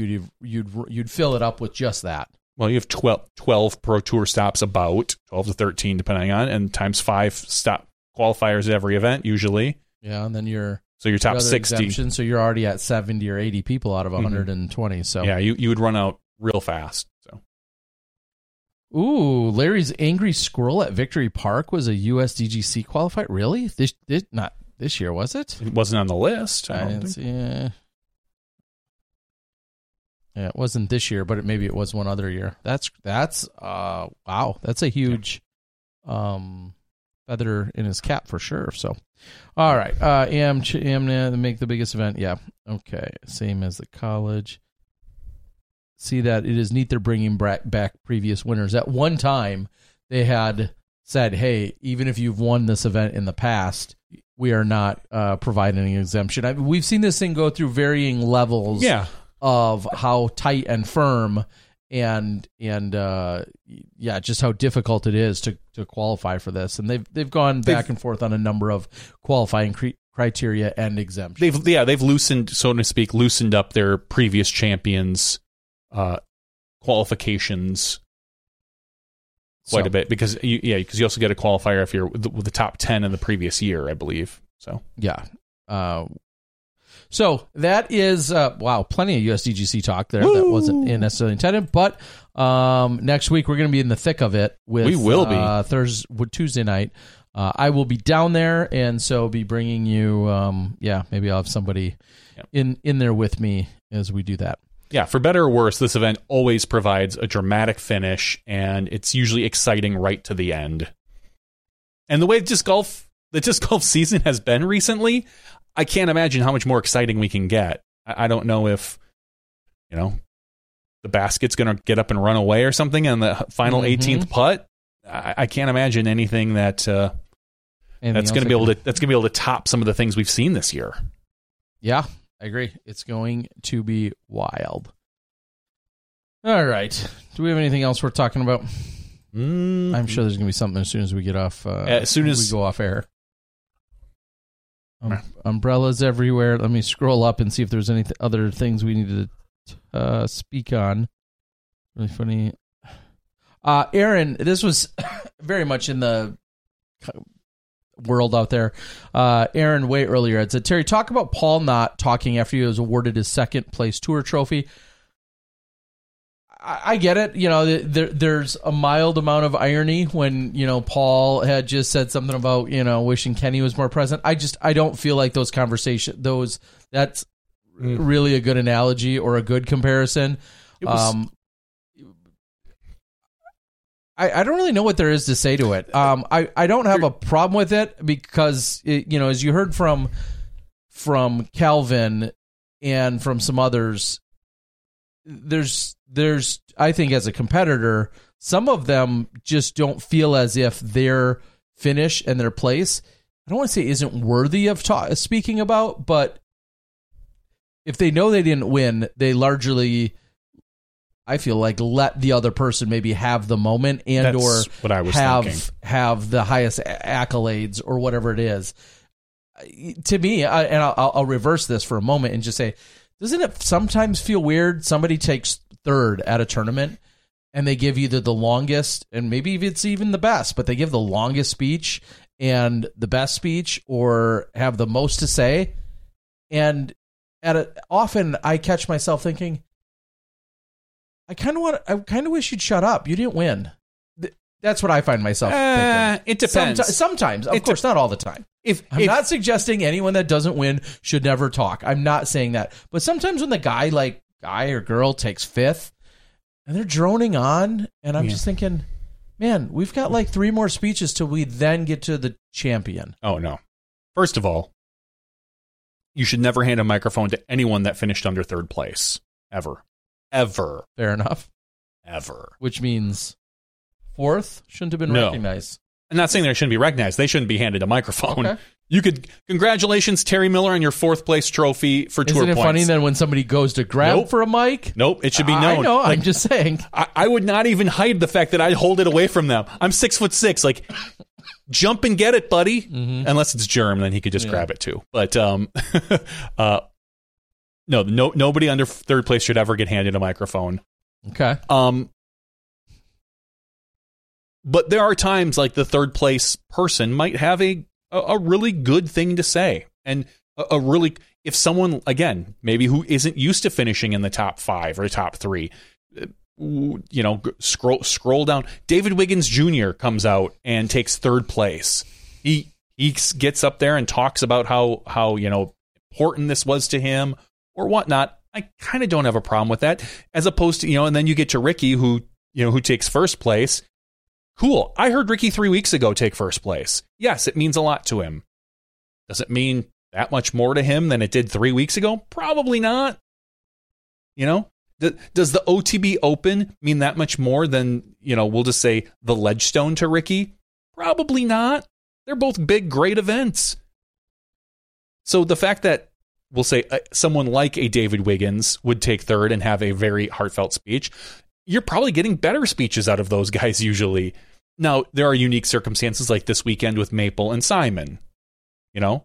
fill it up with just that. Well, you have 12 Pro Tour stops, about 12 to 13, depending on, and times 5 stop qualifiers at every event, usually. Yeah, and then your top 60. So you're already at 70 or 80 people out of 120. So yeah, you would run out real fast. So, ooh, Larry's Angry Squirrel at Victory Park was a USDGC qualifier. Really? Not this year, was it? It wasn't on the list. I didn't see. Yeah, it wasn't this year, but maybe it was one other year. That's wow. That's a huge feather in his cap for sure. So, all right, AM to make the biggest event. Yeah, okay, same as the college. See that it is neat they're bringing back previous winners. At one time, they had said, "Hey, even if you've won this event in the past, we are not providing an exemption." We've seen this thing go through varying levels. Yeah. Of how tight and firm and just how difficult it is to qualify for this. And they've gone back and forth on a number of qualifying criteria and exemptions. They've loosened, so to speak, up their previous champions' qualifications quite a bit, because you also get a qualifier if you're with the top 10 in the previous year, I believe. So yeah. So that is plenty of USDGC talk there. Woo! That wasn't necessarily intended, but next week we're going to be in the thick of it. We will be Tuesday night. I will be down there, and so be bringing you. Maybe I'll have somebody in there with me as we do that. Yeah, for better or worse, this event always provides a dramatic finish, and it's usually exciting right to the end. And the way the disc golf season has been recently, I can't imagine how much more exciting we can get. I don't know if, the basket's going to get up and run away or something on the final 18th putt. I can't imagine anything that's going to be able to top some of the things we've seen this year. Yeah, I agree. It's going to be wild. All right. Do we have anything else we're talking about? I'm sure there's going to be something as soon as we get off. As soon as we go off air. Umbrellas everywhere. Let me scroll up and see if there's any other things we needed to speak on. Really funny. Aaron, this was very much in the world out there. Aaron, way earlier, had said, Terry, talk about Paul not talking after he was awarded his second place tour trophy. I get it. There's a mild amount of irony when, Paul had just said something about, wishing Kenny was more present. I don't feel like those conversations, that's really a good analogy or a good comparison. I don't really know what there is to say to it. I don't have a problem with it because, as you heard from Calvin and from some others, there's I think as a competitor, some of them just don't feel as if their finish and their place, I don't want to say isn't worthy of speaking about, but if they know they didn't win, they largely, I feel like, let the other person maybe have the moment and That's or what I was have the highest accolades or whatever it is. To me, I'll reverse this for a moment and just say, doesn't it sometimes feel weird? Somebody takes third at a tournament and they give either the longest, and maybe it's even the best, but they give the longest speech and the best speech or have the most to say. And often I catch myself thinking, I kind of wish you'd shut up. You didn't win. That's what I find myself thinking. It depends. Sometimes, of course, not all the time. I'm not suggesting anyone that doesn't win should never talk. I'm not saying that. But sometimes when the guy or girl takes fifth and they're droning on, and I'm just thinking, man, we've got like 3 more speeches till we then get to the champion. Oh, no. First of all, you should never hand a microphone to anyone that finished under third place. Ever. Fair enough. Ever. Which means fourth shouldn't have been recognized. I'm not saying they shouldn't be recognized. They shouldn't be handed a microphone. Okay. Congratulations, Terry Miller, on your 4th place trophy for tour points. Isn't it funny then when somebody goes to grab for a mic? Nope, it should be known. I know, I'm just saying. I would not even hide the fact that I hold it away from them. I'm 6'6". Like, jump and get it, buddy. Mm-hmm. Unless it's Germ, then he could just grab it too. But nobody under third place should ever get handed a microphone. Okay. But there are times like the third place person might have a really good thing to say. And if someone, again, maybe who isn't used to finishing in the top 5 or top 3, scroll down. David Wiggins Jr. comes out and takes third place. He gets up there and talks about how important this was to him or whatnot. I kind of don't have a problem with that, as opposed to, and then you get to Ricky who takes first place. Cool. I heard Ricky 3 weeks ago take first place. Yes, it means a lot to him. Does it mean that much more to him than it did 3 weeks ago? Probably not. Does the OTB Open mean that much more than, we'll just say the Ledgestone to Ricky? Probably not. They're both big, great events. So the fact that, we'll say, someone like a David Wiggins would take third and have a very heartfelt speech, you're probably getting better speeches out of those guys usually. Now, there are unique circumstances like this weekend with Maple and Simon, you know,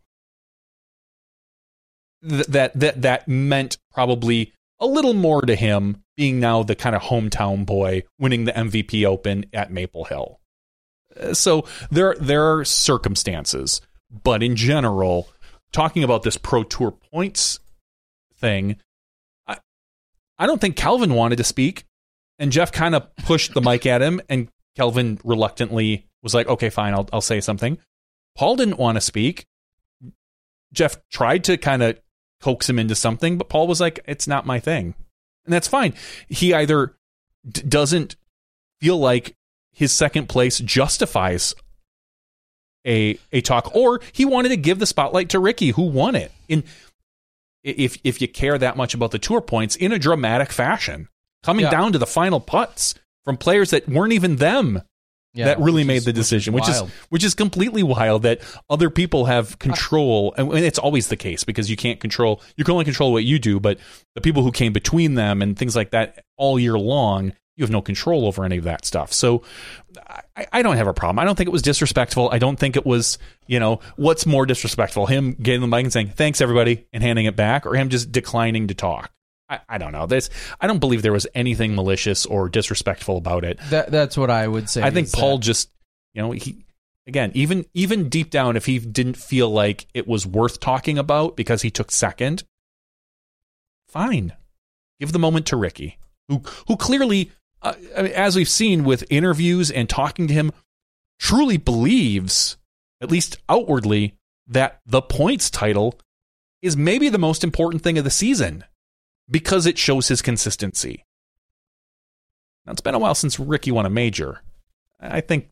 that meant probably a little more to him being now the kind of hometown boy winning the MVP Open at Maple Hill. So there are circumstances, but in general, talking about this Pro Tour points thing, I don't think Kelvin wanted to speak, and Jeff kind of pushed the mic at him, and Kelvin reluctantly was like, okay, fine, I'll say something. Paul didn't want to speak. Jeff tried to kind of coax him into something, but Paul was like, it's not my thing. And that's fine. He either doesn't feel like his second place justifies a talk, or he wanted to give the spotlight to Ricky, who won it. If you care that much about the tour points, in a dramatic fashion, coming down to the final putts from players that weren't even them, that really made the decision, which is completely wild that other people have control. And it's always the case, because you can only control what you do, but the people who came between them and things like that all year long, you have no control over any of that stuff. So I don't have a problem. I don't think it was disrespectful. I don't think it was, what's more disrespectful, him getting the mic and saying, thanks everybody, and handing it back, or him just declining to talk. I don't know. I don't believe there was anything malicious or disrespectful about it. That's what I would say. I think Paul just, he, again, even deep down, if he didn't feel like it was worth talking about because he took second, fine. Give the moment to Ricky, who clearly, as we've seen with interviews and talking to him, truly believes, at least outwardly, that the points title is maybe the most important thing of the season, because it shows his consistency. Now, it's been a while since Ricky won a major. I think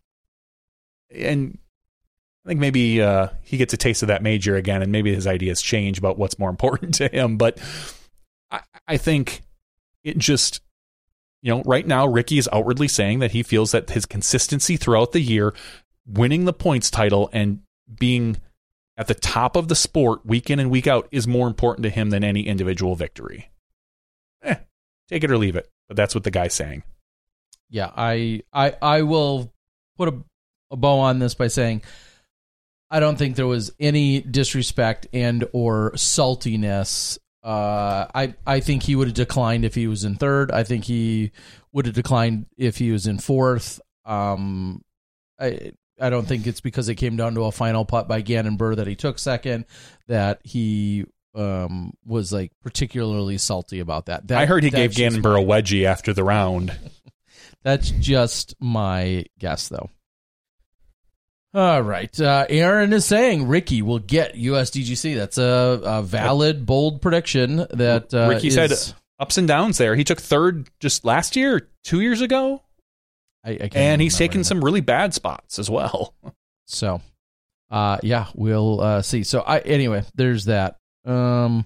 maybe he gets a taste of that major again, and maybe his ideas change about what's more important to him. But I think it just, right now, Ricky is outwardly saying that he feels that his consistency throughout the year, winning the points title and being at the top of the sport week in and week out, is more important to him than any individual victory. Take it or leave it, but that's what the guy's saying. Yeah, I will put a bow on this by saying I don't think there was any disrespect and or saltiness. I think he would have declined if he was in third. I think he would have declined if he was in fourth. I don't think it's because it came down to a final putt by Gannon Buhr that he took second that he was like particularly salty about that. I heard he gave Gannon Buhr a wedgie after the round. That's just my guess, though. All right. Aaron is saying Ricky will get USDGC. That's a valid, bold prediction. That Ricky said ups and downs there. He took third just last year, 2 years ago. And he's taken some really bad spots as well. So, yeah, we'll see. So, anyway, there's that. Has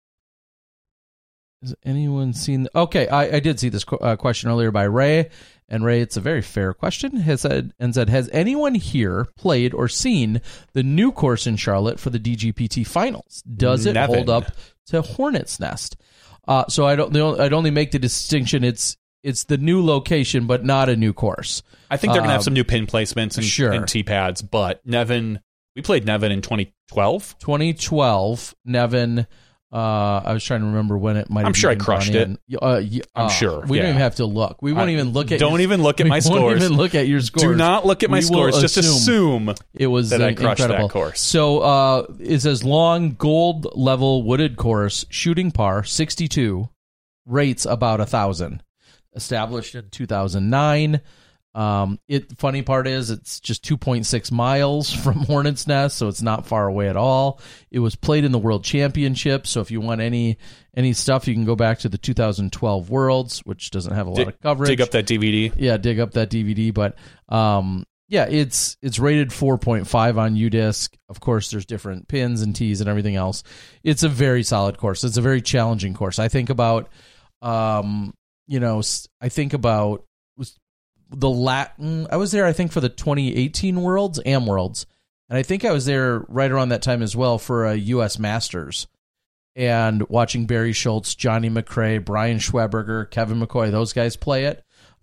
anyone seen? Okay, I did see this question earlier by Ray, and Ray, it's a very fair question. Has said, has anyone here played or seen the new course in Charlotte for the DGPT finals? Does it hold up to Hornets Nest? So I'd only make the distinction. It's the new location, but not a new course. I think they're going to have some new pin placements and tee pads, but Nevin. We played Nevin in 2012. 2012, Nevin. I was trying to remember when it might. I'm sure I crushed it. I'm sure. We don't even have to look. We won't even look at. Don't even look at my scores. Won't even look at your scores. Do not look at my scores. Just assume it was that I crushed incredible. That course. So it says long gold level wooded course, shooting par 62, rates about 1,000. Established in 2009. Funny part is it's just 2.6 miles from Hornets Nest, so it's not far away at all. It was played in the World Championship, so if you want any stuff, you can go back to the 2012 Worlds, which doesn't have a lot of coverage. Dig up that DVD. Yeah, dig up that DVD. But yeah, it's rated 4.5 on UDisc. Of course, there's different pins and tees and everything else. It's a very solid course. It's a very challenging course. I think about the Latin. I was there, I think, for the 2018 Worlds, Am Worlds, and I think I was there right around that time as well for a U.S. Masters. and watching Barry Schultz, Johnny McRae, Brian Schweberger, Kevin McCoy, those guys play it.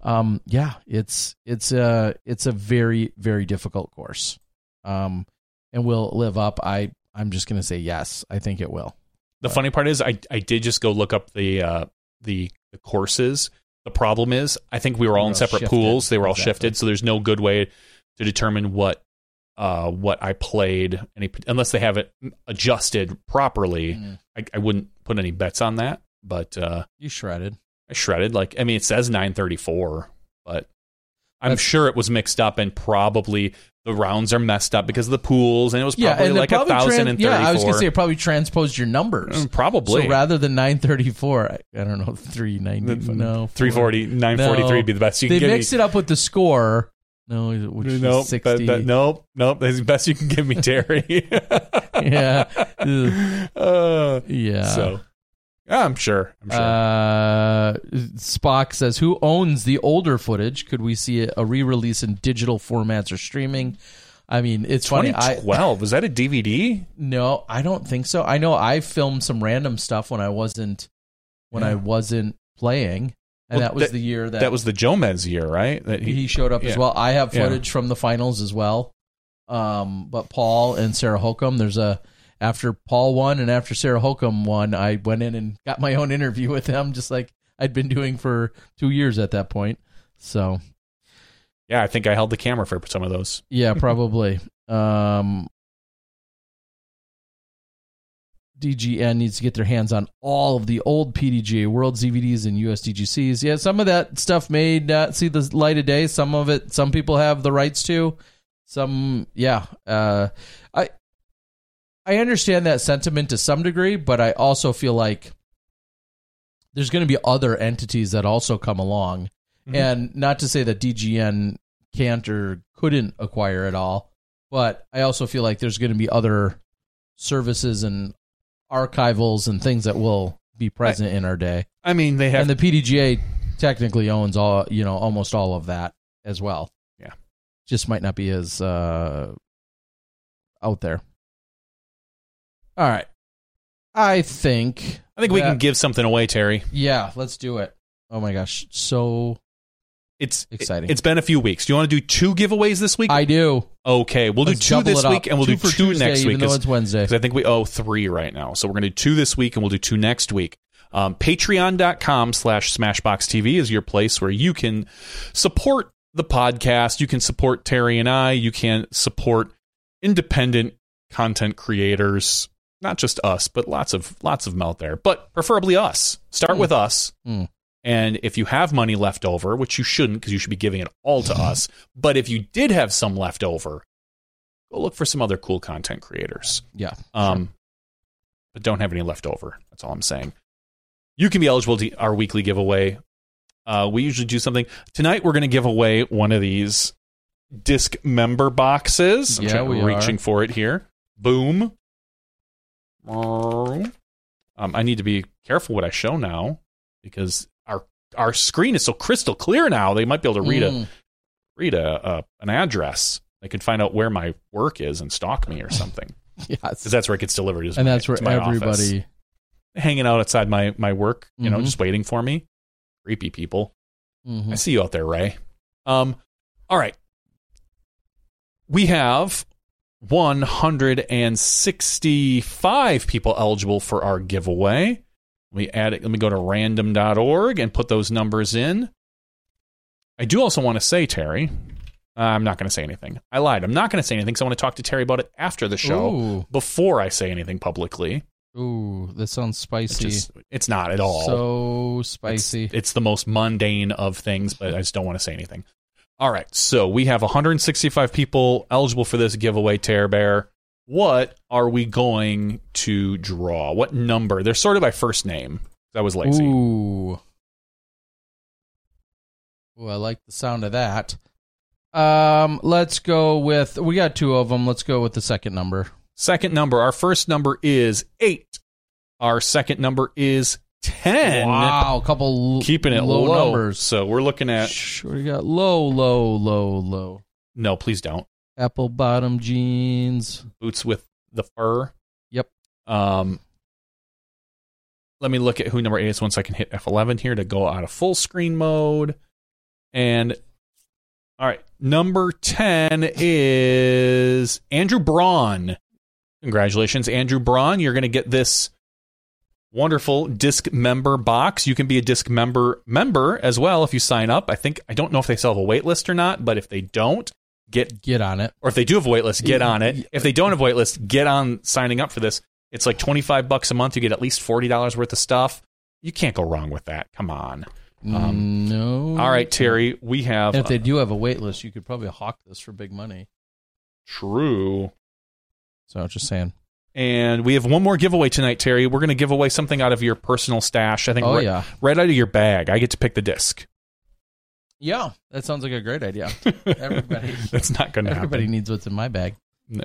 It's a very, very difficult course. And will it live up? I'm just going to say yes. I think it will. The funny part is I did just go look up the courses. The problem is I think we were all in separate shifted. pools. They were all Exactly. shifted, so there's no good way to determine what I played unless they have it adjusted properly. I wouldn't put any bets on that, but You shredded. I shredded. It says 934, but I'm sure it was mixed up, and probably the rounds are messed up because of the pools, and it was probably and like 1,034. Yeah, I was going to say it probably transposed your numbers. Probably. So rather than 934, I don't know, 390. No, 340, 943 would be the best you can They give mixed it up with the score. No, which is 60. Nope. That's the best you can give me, Terry. Yeah. Ugh. Yeah. So, I'm sure. Spock says, who owns the older footage? Could we see a re-release in digital formats or streaming? I mean, it's funny. 2012. Was that a DVD? No, I don't think so. I know I filmed some random stuff when I wasn't playing, and that was the year that was the Jomez year, right? That he showed up as well. I have footage from the finals as well. But Paul and Sarah Holcomb, after Paul won and after Sarah Holcomb won, I went in and got my own interview with them, just like I'd been doing for 2 years at that point. So, yeah, I think I held the camera for some of those. Yeah, probably. DGN needs to get their hands on all of the old PDGA World DVDs and USDGCs. Yeah, some of that stuff may not see the light of day. Some of it, some people have the rights to. Some, yeah. I understand that sentiment to some degree, but I also feel like there's going to be other entities that also come along. Mm-hmm. And not to say that DGN can't or couldn't acquire it all, but I also feel like there's going to be other services and archivals and things that will be present in our day. I mean, they have, and the PDGA technically owns almost all of that as well. Yeah, just might not be as out there. All right, I think we can give something away, Terry. Yeah, let's do it. Oh my gosh, so it's exciting. It's been a few weeks. Do you want to do 2 giveaways this week? I do. Okay, we'll do 2 this week, and we'll do 2 Tuesday, next week. Even though it's Wednesday. Because I think we owe 3 right now. So we're going to do 2 this week, and we'll do 2 next week. Patreon.com/SmashboxTV is your place where you can support the podcast. You can support Terry and I. You can support independent content creators. Not just us, but lots of them out there. But preferably us. Start with us. And if you have money left over, which you shouldn't because you should be giving it all to us, but if you did have some left over, go look for some other cool content creators. Yeah. But don't have any left over. That's all I'm saying. You can be eligible to our weekly giveaway. We usually do something. Tonight we're going to give away one of these disc member boxes. I'm reaching for it here. Boom. I need to be careful what I show now because our screen is so crystal clear now. They might be able to read an address. They can find out where my work is and stalk me or something. Yes, because that's where it gets delivered. That's where everybody office. Hanging out outside my work. You know, just waiting for me. Creepy people. Mm-hmm. I see you out there, Ray. All right, we have 165 people eligible for our giveaway. Let me go to random.org and put those numbers in. I do also want to say, Terry, I'm not going to say anything. I lied. I'm not going to say anything because I want to talk to Terry about it after the show before I say anything publicly. Ooh, that sounds spicy. It's not at all. So spicy. It's the most mundane of things, but I just don't want to say anything. All right, so we have 165 people eligible for this giveaway, Terror Bear. What are we going to draw? What number? They're sorted by first name. I was lazy. Ooh, I like the sound of that. Let's go with, we got 2 of them. Let's go with the second number. Second number. Our first number is 8. Our second number is 10. Wow, a couple keeping it low numbers. So we're looking at we got low. No, please don't. Apple bottom jeans, boots with the fur. Yep. let me look at who number 8 is once I can hit F11 here to go out of full screen mode. And all right, number 10 is Andrew Braun. Congratulations, Andrew Braun. You're going to get this wonderful disc member box. You can be a disc member as well if you sign up. I don't know if they still have a wait list or not, but if they don't, get on it. Or if they do have a wait list, get on it. If they don't have a wait list, get on signing up for this. It's like $25 a month. You get at least $40 worth of stuff. You can't go wrong with that. Come on. No. All right, Terry, we have... And if they do have a wait list, you could probably hawk this for big money. True. So just saying. And we have one more giveaway tonight, Terry. We're going to give away something out of your personal stash. I think right out of your bag. I get to pick the disc. Yeah, that sounds like a great idea. Everybody, that's not going to happen. Everybody needs what's in my bag.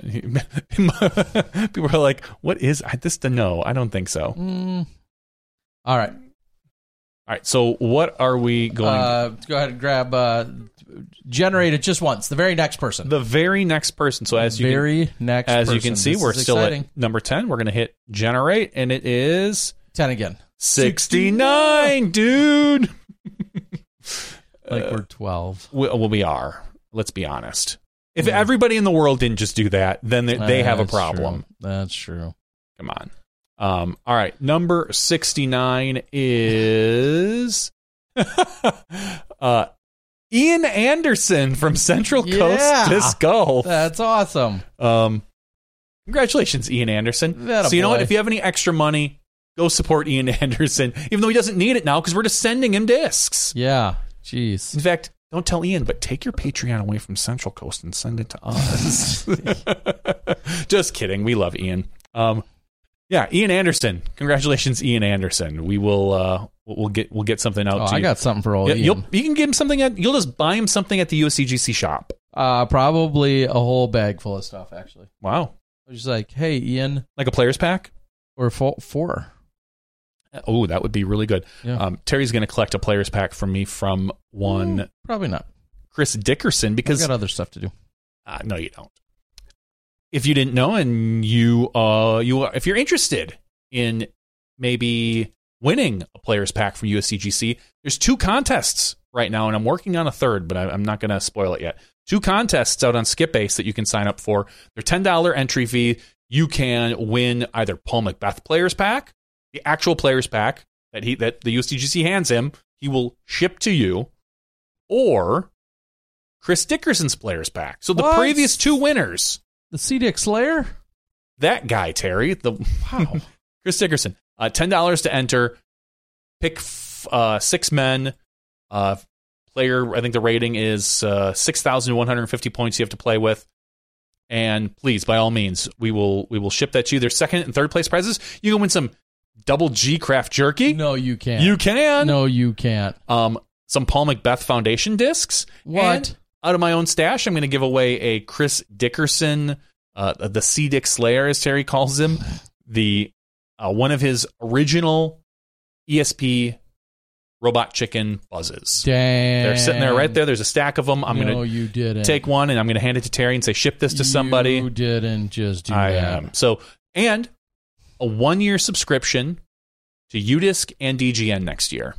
People are like, "What is this?" No, I don't think so. All right. So what are we going? Go ahead and grab. Generate it just once. The very next person. So as you can see, we're still at number 10. We're going to hit generate, and it is 10 again. 69, dude. Like we're 12. Well, we are. Let's be honest. If everybody in the world didn't just do that, then they have a problem. True. That's true. Come on. All right. Number 69 is Ian Anderson from Central Coast Disc Golf. That's awesome. Congratulations, Ian Anderson. So you know what? If you have any extra money, go support Ian Anderson, even though he doesn't need it now because we're just sending him discs. Yeah. Jeez. In fact, don't tell Ian, but take your Patreon away from Central Coast and send it to us. Just kidding. We love Ian. Ian Anderson. Congratulations, Ian Anderson. We will we'll get something out to you. I got something for old Ian. You can get him something you'll just buy him something at the USCGC shop. Probably a whole bag full of stuff, actually. Wow. I was just like, hey, Ian. Like a player's pack? Or 4. Oh, that would be really good. Yeah. Terry's going to collect a player's pack from me from one. Probably not. Chris Dickerson, because I've got other stuff to do. No, you don't. If you didn't know, and if you're interested in maybe winning a player's pack from USCGC, there's 2 contests right now, and I'm working on a third, but I'm not going to spoil it yet. 2 contests out on SkipBase that you can sign up for. They're $10 entry fee. You can win either Paul McBeth player's pack, the actual player's pack that the USCGC hands him, he will ship to you, or Chris Dickerson's player's pack. So the previous 2 winners. The CDIC Slayer? That guy, Terry. Wow. Chris Dickerson. $10 to enter. Pick 6 men. Player, I think the rating is 6,150 points you have to play with. And please, by all means, we will ship that to you. There's second and third place prizes. You can win some Double G Craft Jerky. No, you can't. You can. No, you can't. Some Paul McBeth Foundation discs. What? And out of my own stash, I'm going to give away a Chris Dickerson, the CDIC Slayer, as Terry calls him, the one of his original ESP Robot Chicken buzzes. Dang. They're sitting there right there. There's a stack of them. I'm going to take one, and I'm going to hand it to Terry and say, ship this to somebody. You didn't just do that. So, and a 1-year subscription to UDisc and DGN next year.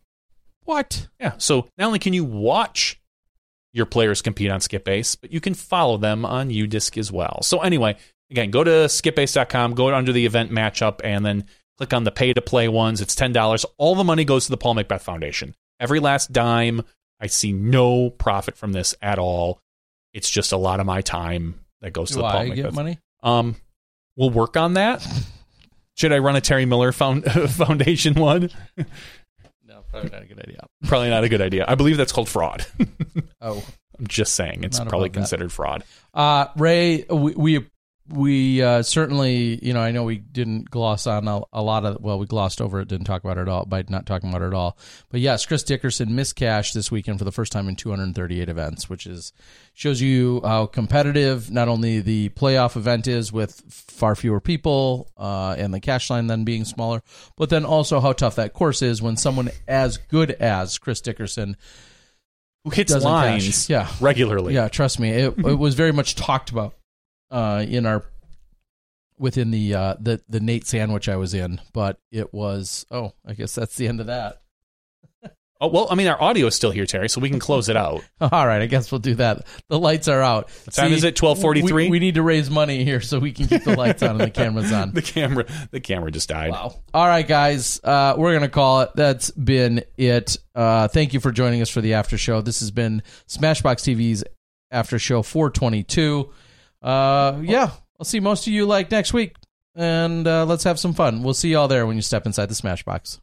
What? Yeah. So not only can you watch your players compete on SkipBase, but you can follow them on UDisc as well. So anyway, again, go to skipbase.com, go under the event matchup, and then click on the pay-to-play ones. It's $10. All the money goes to the Paul McBeth Foundation. Every last dime. I see no profit from this at all. It's just a lot of my time that goes to the Paul McBeth. Do I get money? We'll work on that. Should I run a Terry Miller Foundation one? No, probably not a good idea. Probably not a good idea. I believe that's called fraud. Oh. I'm just saying. It's probably considered fraud. Ray, we certainly, I know we didn't gloss on a lot of, we glossed over it, didn't talk about it at all, by not talking about it at all. But yes, Chris Dickerson missed cash this weekend for the first time in 238 events, which shows you how competitive not only the playoff event is with far fewer people and the cash line then being smaller, but then also how tough that course is when someone as good as Chris Dickerson, who hits lines regularly. Yeah, trust me. It was very much talked about in our within the Nate sandwich I was in, but it was, I guess that's the end of that. Oh, well, I mean, our audio is still here, Terry, so we can close it out. All right, I guess we'll do that. The lights are out. What time is it? 12:43? We need to raise money here so we can keep the lights on and the cameras on. The camera just died. Wow. All right, guys, we're going to call it. That's been it. Thank you for joining us for the after show. This has been Smashbox TV's after show 422. I'll see most of you next week, and let's have some fun. We'll see you all there when you step inside the Smashbox.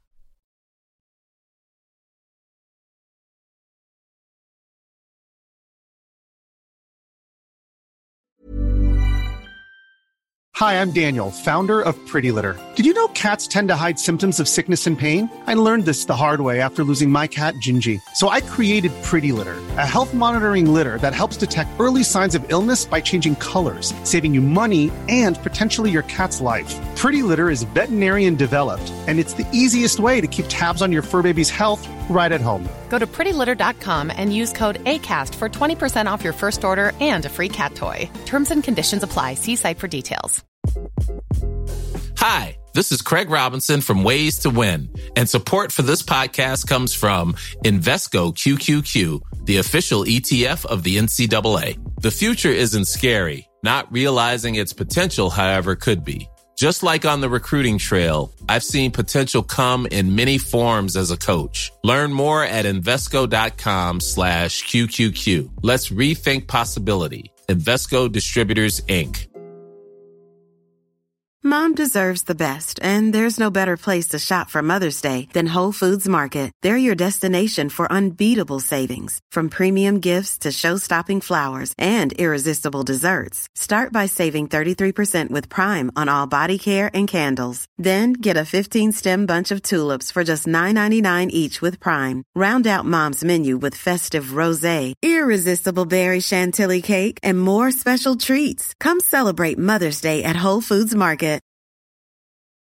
Hi, I'm Daniel, founder of Pretty Litter. Did you know cats tend to hide symptoms of sickness and pain? I learned this the hard way after losing my cat, Gingy. So I created Pretty Litter, a health monitoring litter that helps detect early signs of illness by changing colors, saving you money and potentially your cat's life. Pretty Litter is veterinarian developed, and it's the easiest way to keep tabs on your fur baby's health right at home. Go to prettylitter.com and use code ACAST for 20% off your first order and a free cat toy. Terms and conditions apply. See site for details. Hi, this is Craig Robinson from Ways to Win, and support for this podcast comes from Invesco QQQ, the official ETF of the NCAA. The future isn't scary. Not realizing its potential, however, could be. Just like on the recruiting trail, I've seen potential come in many forms as a coach. Learn more at Invesco.com/QQQ. Let's rethink possibility. Invesco Distributors, Inc. Mom deserves the best, and there's no better place to shop for Mother's Day than Whole Foods Market. They're your destination for unbeatable savings, from premium gifts to show-stopping flowers and irresistible desserts. Start by saving 33% with Prime on all body care and candles. Then get a 15-stem bunch of tulips for just $9.99 each with Prime. Round out Mom's menu with festive rosé, irresistible berry chantilly cake, and more special treats. Come celebrate Mother's Day at Whole Foods Market.